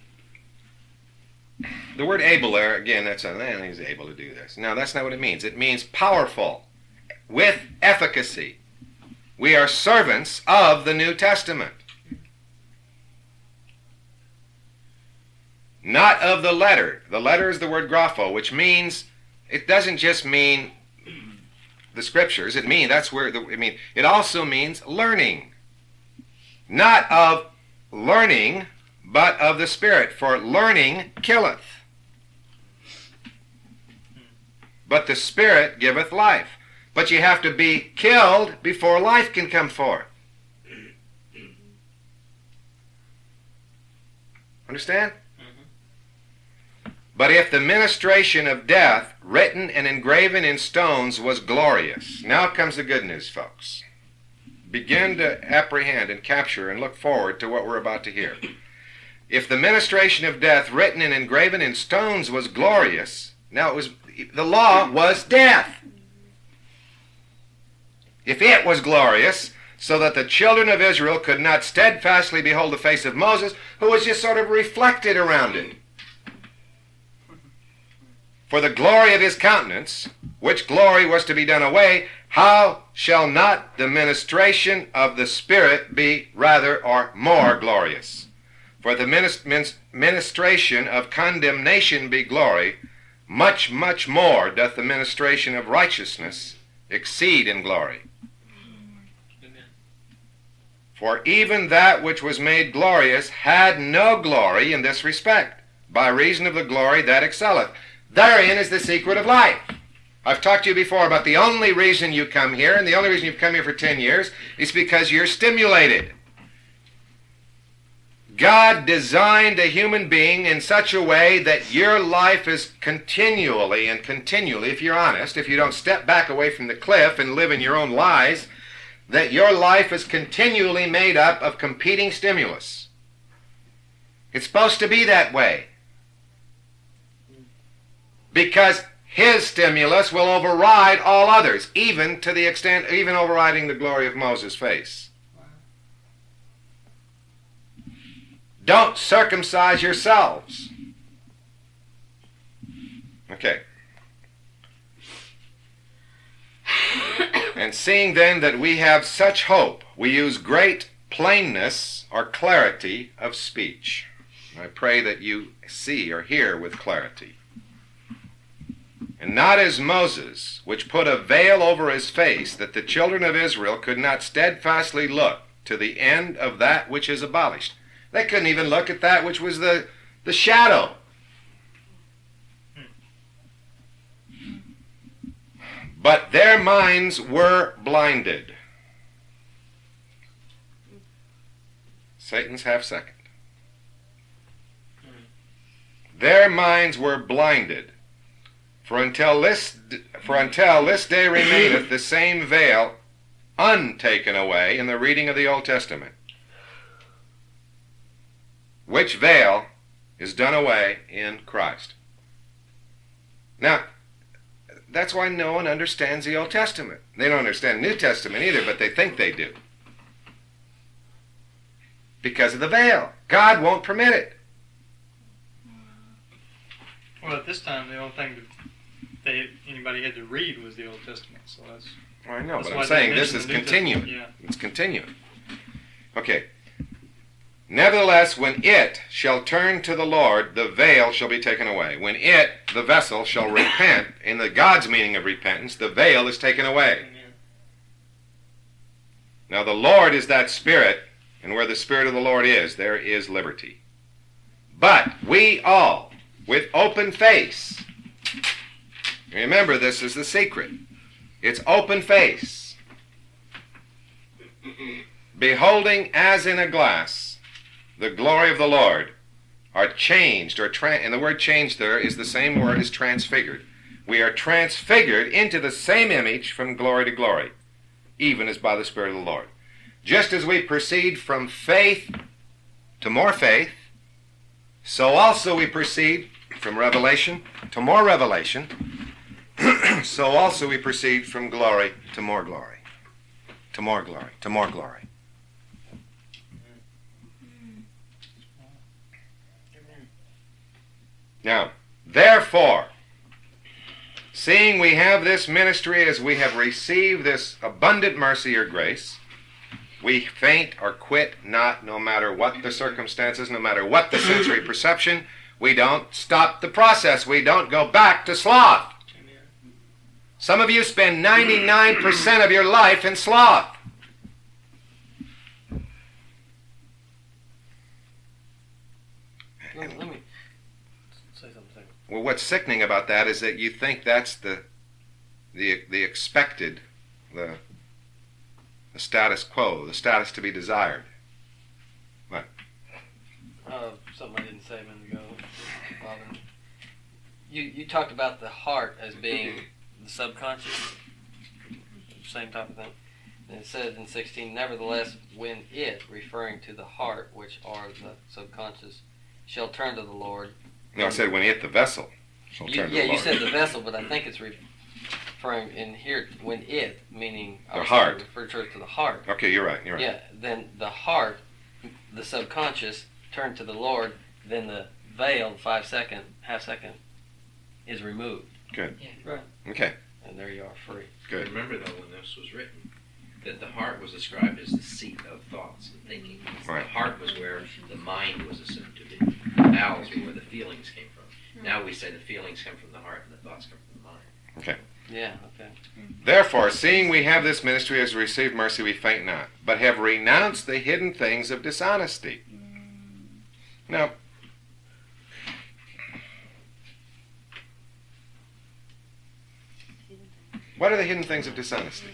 the word able there, again, he's able to do this. Now, that's not what it means. It means powerful, with efficacy. We are servants of the New Testament. Not of the letter. The letter is the word grapho, which means, it doesn't just mean the scriptures. It also means learning. Not of learning, but of the Spirit. For learning killeth, but the Spirit giveth life. But you have to be killed before life can come forth. Understand? Mm-hmm. But if the ministration of death, written and engraven in stones, was glorious. Now comes the good news, folks. Begin to apprehend and capture and look forward to what we're about to hear. If the ministration of death, written and engraven in stones, was glorious, now the law was death. If it was glorious, so that the children of Israel could not steadfastly behold the face of Moses, who was just sort of reflected around it. For the glory of his countenance, which glory was to be done away, how shall not the ministration of the Spirit be rather or more glorious? For the ministration of condemnation be glory, much, much more doth the ministration of righteousness exceed in glory. For even that which was made glorious had no glory in this respect, by reason of the glory that excelleth. Therein is the secret of life. I've talked to you before about the only reason you come here, and the only reason you've come here for 10 years, is because you're stimulated. God designed a human being in such a way that your life is continually, if you're honest, if you don't step back away from the cliff and live in your own lies, that your life is continually made up of competing stimulus. It's supposed to be that way. Because his stimulus will override all others, even to the extent, even overriding the glory of Moses' face. Don't circumcise yourselves. Okay. And seeing then that we have such hope, we use great plainness or clarity of speech. I pray that you see or hear with clarity. and not as Moses, which put a veil over his face, that the children of Israel could not steadfastly look to the end of that which is abolished. They couldn't even look at that which was the shadow. But their minds were blinded. Satan's half-second. Their minds were blinded. For until this day remaineth the same veil untaken away in the reading of the Old Testament. Which veil is done away in Christ. Now, that's why no one understands the Old Testament. They don't understand the New Testament either, but they think they do. Because of the veil. God won't permit it. Well, at this time, the only thing that anybody had to read was the Old Testament. So that's. I know, that's but why I'm they saying this mention is the New continuing. Testament. Yeah. It's continuing. Okay. Nevertheless, when it shall turn to the Lord, the veil shall be taken away. When it, the vessel, shall repent, in the God's meaning of repentance, the veil is taken away. Amen. Now the Lord is that Spirit, and where the Spirit of the Lord is, there is liberty. But we all, with open face, remember this is the secret, it's open face, beholding as in a glass the glory of the Lord, are changed, and the word changed there is the same word as transfigured. We are transfigured into the same image from glory to glory, even as by the Spirit of the Lord. Just as we proceed from faith to more faith, so also we proceed from revelation to more revelation, so also we proceed from glory to more glory, to more glory, to more glory. Now, therefore, seeing we have this ministry as we have received this abundant mercy or grace, we faint or quit not, no matter what the circumstances, no matter what the sensory perception. We don't stop the process. We don't go back to sloth. Some of you spend 99% of your life in sloth. Let me say something. Well, what's sickening about that is that you think that's the expected, the status quo, the status to be desired. What? Something I didn't say a minute ago, Father. You talked about the heart as being the subconscious, same type of thing. And it says in 16, nevertheless, when it, referring to the heart, which are the subconscious, shall turn to the Lord. No, I said when it, the vessel, shall turn to the Lord. Yeah, you said the vessel, but I think it's referring in here when it, meaning the heart, refers to the heart. Okay, you're right. Yeah, then the heart, the subconscious, turned to the Lord. Then the veil, half second, is removed. Good. Yeah, right. Okay. And there you are, free. Good. Remember though, when this was written, that the heart was described as the seat of thoughts and thinking. Right. The heart was where the mind was assumed to be. The bowels were where the feelings came from. Now we say the feelings come from the heart and the thoughts come from the mind. Okay. Yeah, okay. Therefore, seeing we have this ministry as received mercy, we faint not, but have renounced the hidden things of dishonesty. Now, what are the hidden things of dishonesty?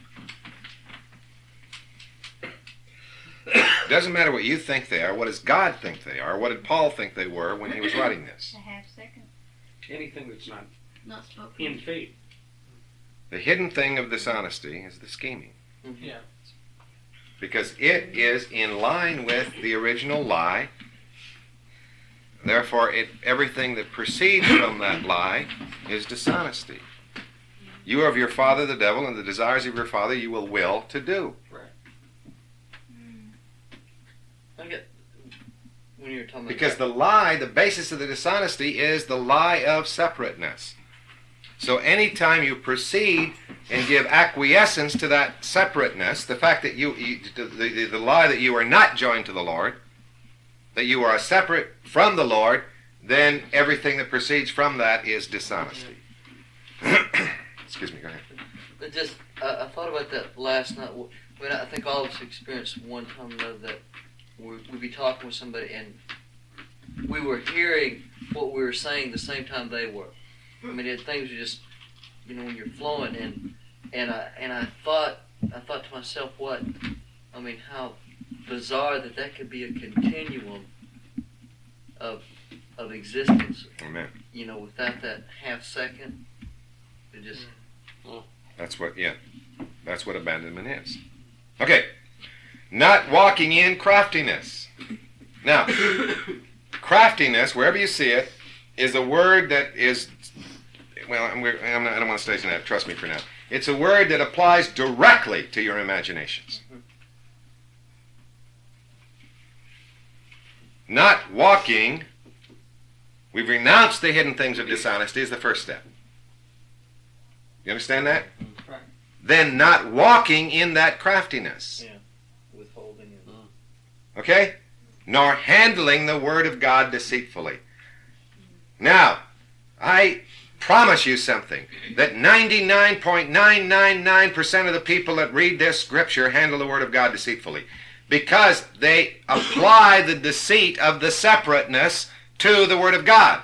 It doesn't matter what you think they are. What does God think they are? What did Paul think they were when he was writing this? A half second. Anything that's not Not spoken. in faith. The hidden thing of dishonesty is the scheming. Yeah. Because it is in line with the original lie. Therefore, everything that proceeds from that lie is dishonesty. You are of your father the devil, and the desires of your father you will to do. Right. I get when you're talking Because about the lie, the basis of the dishonesty is the lie of separateness. So anytime you proceed and give acquiescence to that separateness, the fact that the lie that you are not joined to the Lord, that you are separate from the Lord, then everything that proceeds from that is dishonesty. Excuse me, go ahead. I thought about that last night. When I think all of us experienced one time or another that we'd be talking with somebody and we were hearing what we were saying the same time they were. I mean, things were just, when you're flowing, and I thought to myself, how bizarre that could be a continuum of existence. Amen. Without that half second, it just. That's what abandonment is. Okay. Not walking in craftiness. Now, craftiness, wherever you see it, is a word that is, I don't want to station that, trust me for now. It's a word that applies directly to your imaginations. Not walking, we've renounced the hidden things of dishonesty is the first step. You understand that? Right. Then not walking in that craftiness. Yeah. Withholding it. Okay? Nor handling the Word of God deceitfully. Now, I promise you something, that 99.999% of the people that read this scripture handle the Word of God deceitfully, because they apply the deceit of the separateness to the Word of God.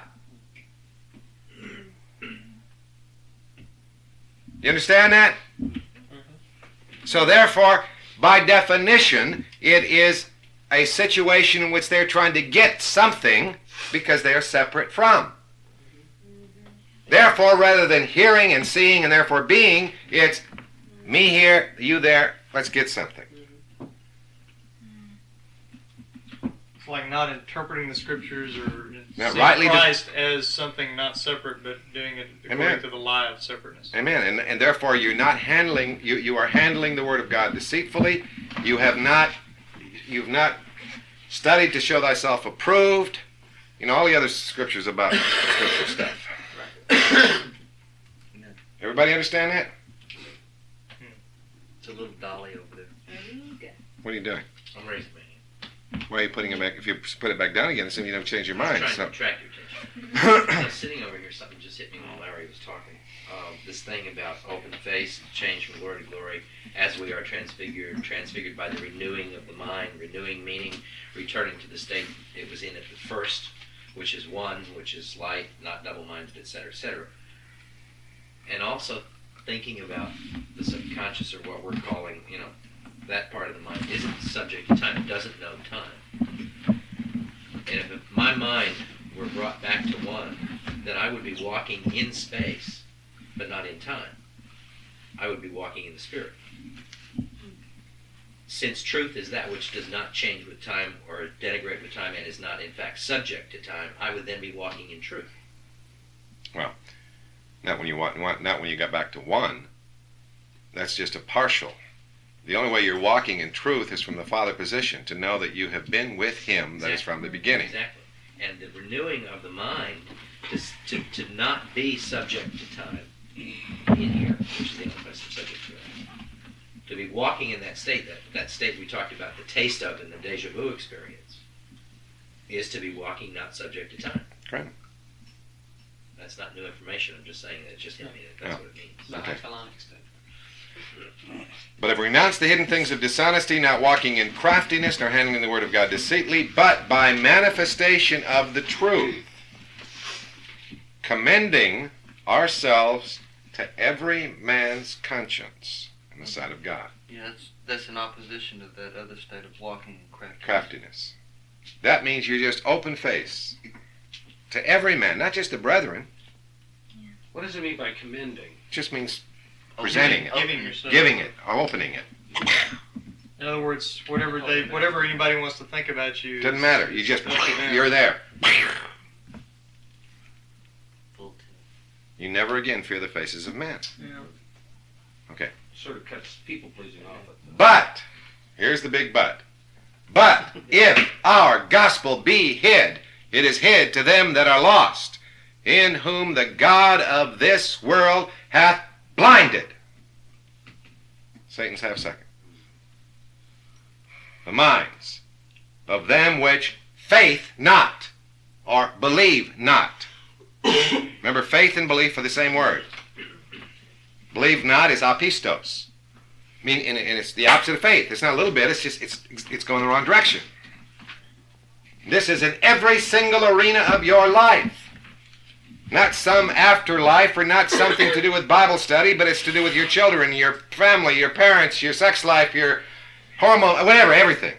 You understand that? So therefore, by definition, it is a situation in which they're trying to get something because they are separate from. Therefore, rather than hearing and seeing and therefore being, it's me here, you there, let's get something. It's like not interpreting the scriptures or Not seeing rightly Christ as something not separate, but doing it according Amen. to the lie of separateness. Amen. And therefore you're not handling, you are handling the Word of God deceitfully. You've not studied to show thyself approved. All the other scriptures about scripture stuff. Everybody understand that? It's a little dolly over there. What are you doing? I'm raising my hand. Why are you putting it back? If you put it back down again, it's you don't change your mind. I'm trying So. to attract your attention. I was sitting over here, something just hit me while Larry was talking. This thing about open face, change from glory to glory, as we are transfigured by the renewing of the mind, renewing meaning, returning to the state it was in at the first, which is one, which is light, not double-minded, etc., etc. And also thinking about the subconscious, or what we're calling, that part of the mind isn't subject to time. It doesn't know time. And if my mind were brought back to one, then I would be walking in space, but not in time. I would be walking in the spirit. Since truth is that which does not change with time or denigrate with time and is not in fact subject to time, I would then be walking in truth. Well, not when you got back to one. That's just a partial. The only way you're walking in truth is from the Father position, to know that you have been with Him that is from the beginning. Exactly. And the renewing of the mind to not be subject to time in here, which is the only place I'm subject to it. To be walking in that state, that state we talked about, the taste of in the deja vu experience, is to be walking not subject to time. Correct. That's not new information. I'm just saying that it just hit me that that's what it means. Okay. State. But have renounced the hidden things of dishonesty, not walking in craftiness, nor handling the Word of God deceitfully, but by manifestation of the truth, commending ourselves to every man's conscience in the sight of God. Yeah, that's in opposition to that other state of walking in Craftiness. That means you just open face to every man, not just the brethren. What does it mean by commending? It just means presenting it, Giving yourself. giving it, or opening it. In other words, whatever anybody wants to think about you. Doesn't matter. You just, up to them. you're there. You never again fear the faces of men. Yeah. Okay. Sort of cuts people pleasing off at the... But, here's the big but. But if our gospel be hid, it is hid to them that are lost, in whom the God of this world hath blinded. Satan's half second. The minds of them which faith not, or believe not. Remember, faith and belief are the same word. believe not is apistos. I mean, and it's the opposite of faith. It's not a little bit. It's just it's going the wrong direction. This is in every single arena of your life. Not some afterlife or not something to do with Bible study, but it's to do with your children, your family, your parents, your sex life, your hormone, whatever, everything.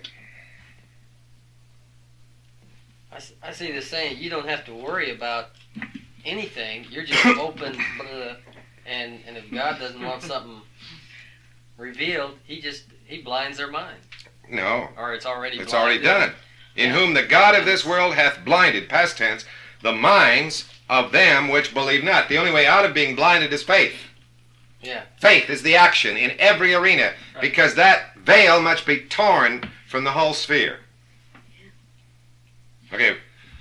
I see this saying, you don't have to worry about anything. You're just open, and if God doesn't want something revealed, he blinds their mind. No. Or it's already done it. In whom the God of this world hath blinded, past tense, the minds of them which believe not. The only way out of being blinded is faith. Yeah. Faith is the action in every arena, right. Because that veil must be torn from the whole sphere. Okay.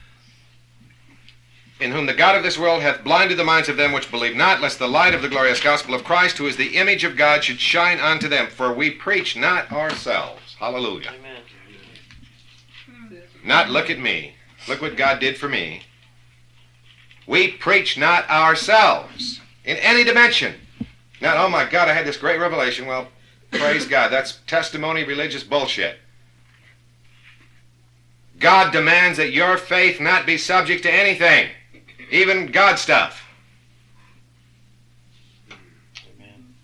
In whom the God of this world hath blinded the minds of them which believe not, lest the light of the glorious gospel of Christ, who is the image of God, should shine unto them. For we preach not ourselves. Hallelujah. Amen. Not look at me. Look what God did for me. We preach not ourselves in any dimension. Not, oh my God, I had this great revelation. Well, praise God. That's testimony religious bullshit. God demands that your faith not be subject to anything, even God stuff. Amen.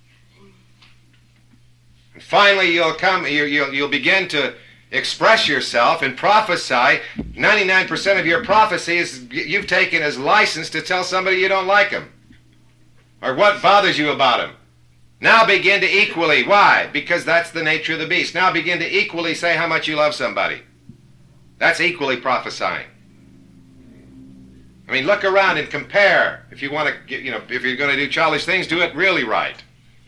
And finally, you'll begin to express yourself and prophesy. 99% of your prophecies you've taken as license to tell somebody you don't like them or what bothers you about them. Now begin to equally. Why? Because that's the nature of the beast. Now begin to equally say how much you love somebody. That's equally prophesying. I mean, look around and compare. If you want to, if you're going to do childish things, do it really right.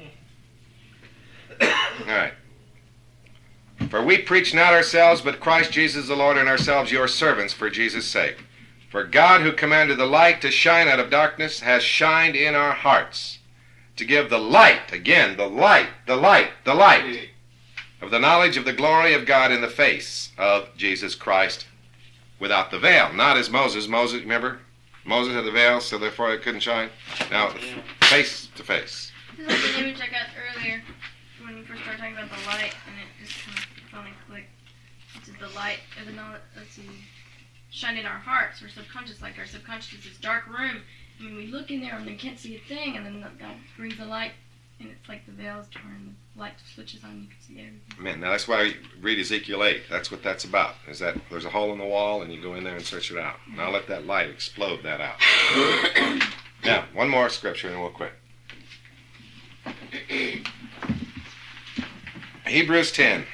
All right. For we preach not ourselves, but Christ Jesus the Lord, and ourselves your servants for Jesus' sake. For God, who commanded the light to shine out of darkness, has shined in our hearts to give the light, again, the light of the knowledge of the glory of God in the face of Jesus Christ without the veil. Not as Moses, remember? Moses had the veil, so therefore it couldn't shine. Now, face to face. This is like an image I got earlier when we first started talking about the light, and it just kind of finally clicked. This is the light of the knowledge, shine in our hearts. We're subconscious, like our subconscious is this dark room. I mean, we look in there and we can't see a thing, and then God brings the light, and it's like the veil is torn, the light switches on, and you can see everything. Man, now that's why I read Ezekiel 8. That's what that's about, is that there's a hole in the wall, and you go in there and search it out. Now let that light explode that out. Now, one more scripture, and we'll quit. Hebrews 10.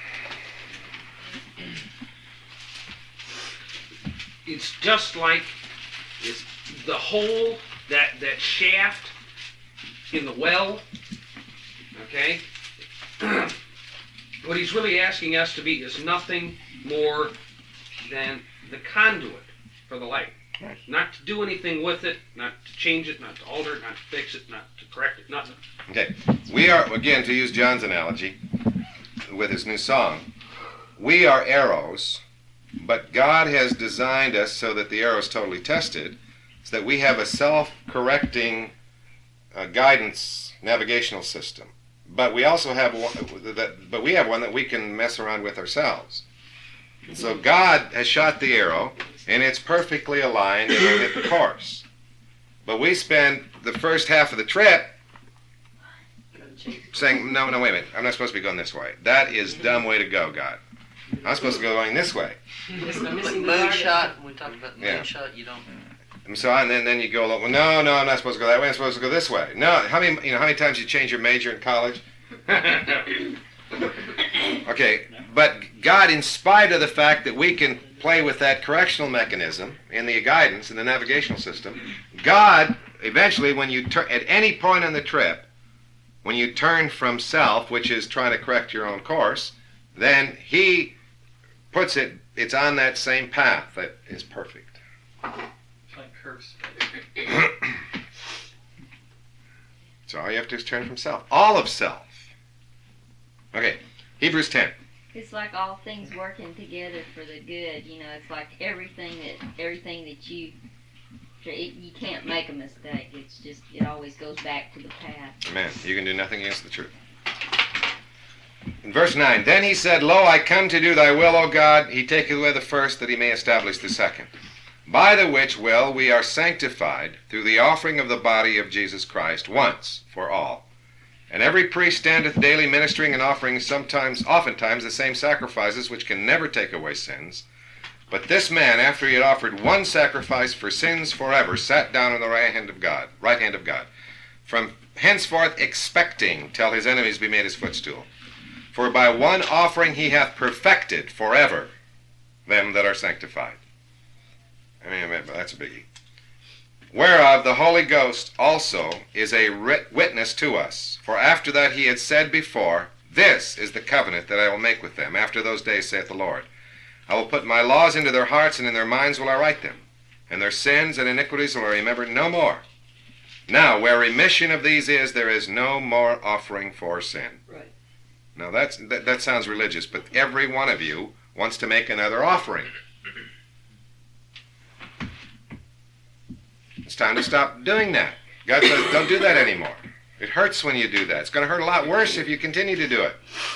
It's just like it's the hole, that shaft in the well, okay? What he's really asking us to be is nothing more than the conduit for the light. Not to do anything with it, not to change it, not to alter it, not to fix it, not to correct it, nothing. Okay. We are, again, to use John's analogy with his new song, we are arrows, but God has designed us so that the arrow is totally tested, so that we have a self-correcting guidance navigational system. But we also have one that we can mess around with ourselves. So God has shot the arrow, and it's perfectly aligned and will hit the course. But we spend the first half of the trip saying, no, wait a minute, I'm not supposed to be going this way. That is a dumb way to go, God. I'm supposed to go going this way. Moonshot, when we talk about moonshot, you don't... And so and then you go, well, no, I'm not supposed to go that way. I'm supposed to go this way. No, how many times you change your major in college? Okay, but God, in spite of the fact that we can play with that correctional mechanism in the guidance in the navigational system, God eventually, when you at any point on the trip, when you turn from self, which is trying to correct your own course, then He puts it's on that same path that is perfect. So all you have to do is turn from self. All of self. Okay, Hebrews 10. It's like all things working together for the good. It's like everything that you You can't make a mistake. It's just, it always goes back to the past. Amen. You can do nothing against the truth. In verse 9, then he said, Lo, I come to do thy will, O God. He taketh away the first, that he may establish the second. By the which will we are sanctified through the offering of the body of Jesus Christ once for all. And every priest standeth daily ministering and offering oftentimes the same sacrifices, which can never take away sins. But this man, after he had offered one sacrifice for sins forever, sat down on the right hand of God, from henceforth expecting till his enemies be made his footstool. For by one offering he hath perfected forever them that are sanctified. I mean, that's a biggie. Whereof the Holy Ghost also is a witness to us. For after that he had said before, This is the covenant that I will make with them after those days, saith the Lord. I will put my laws into their hearts, and in their minds will I write them. And their sins and iniquities will I remember no more. Now, where remission of these is, there is no more offering for sin. Right. Now, that sounds religious, but every one of you wants to make another offering. It's time to stop doing that. God says, don't do that anymore. It hurts when you do that. It's going to hurt a lot worse if you continue to do it.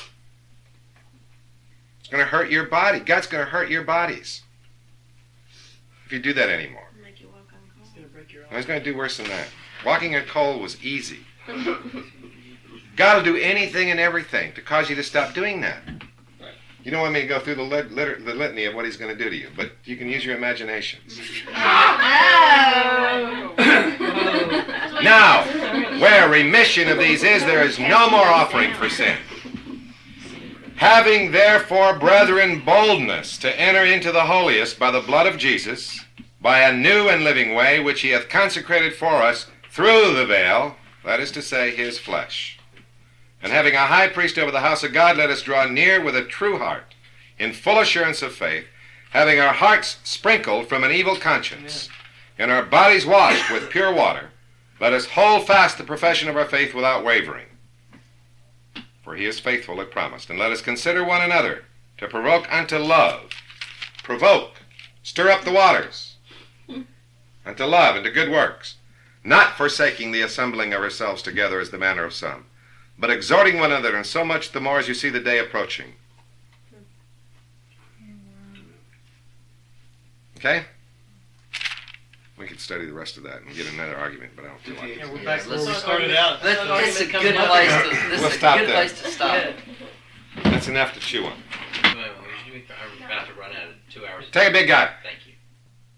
It's going to hurt your body. God's going to hurt your bodies if you do that anymore. Make you walk on coal. It's going to break your He's going to do worse than that. Walking on coal was easy. God will do anything and everything to cause you to stop doing that. You don't want me to go through the litany of what he's going to do to you, but you can use your imaginations. Now, where remission of these is, there is no more offering for sin. Having therefore, brethren, boldness to enter into the holiest by the blood of Jesus, by a new and living way, which he hath consecrated for us through the veil, that is to say, his flesh. And having a high priest over the house of God, let us draw near with a true heart, in full assurance of faith, having our hearts sprinkled from an evil conscience, and our bodies washed with pure water. Let us hold fast the profession of our faith without wavering. For he is faithful that promised. And let us consider one another to provoke unto love. Provoke. Stir up the waters. Unto love and to good works. Not forsaking the assembling of ourselves together as the manner of some, but exhorting one another, and so much the more as you see the day approaching. Okay? We could study the rest of that and get another argument, but I don't feel like it. Yeah, we're back to where we started out. This is a good place to stop. That's enough to chew on. We're about to run out of 2 hours. Take a big guy.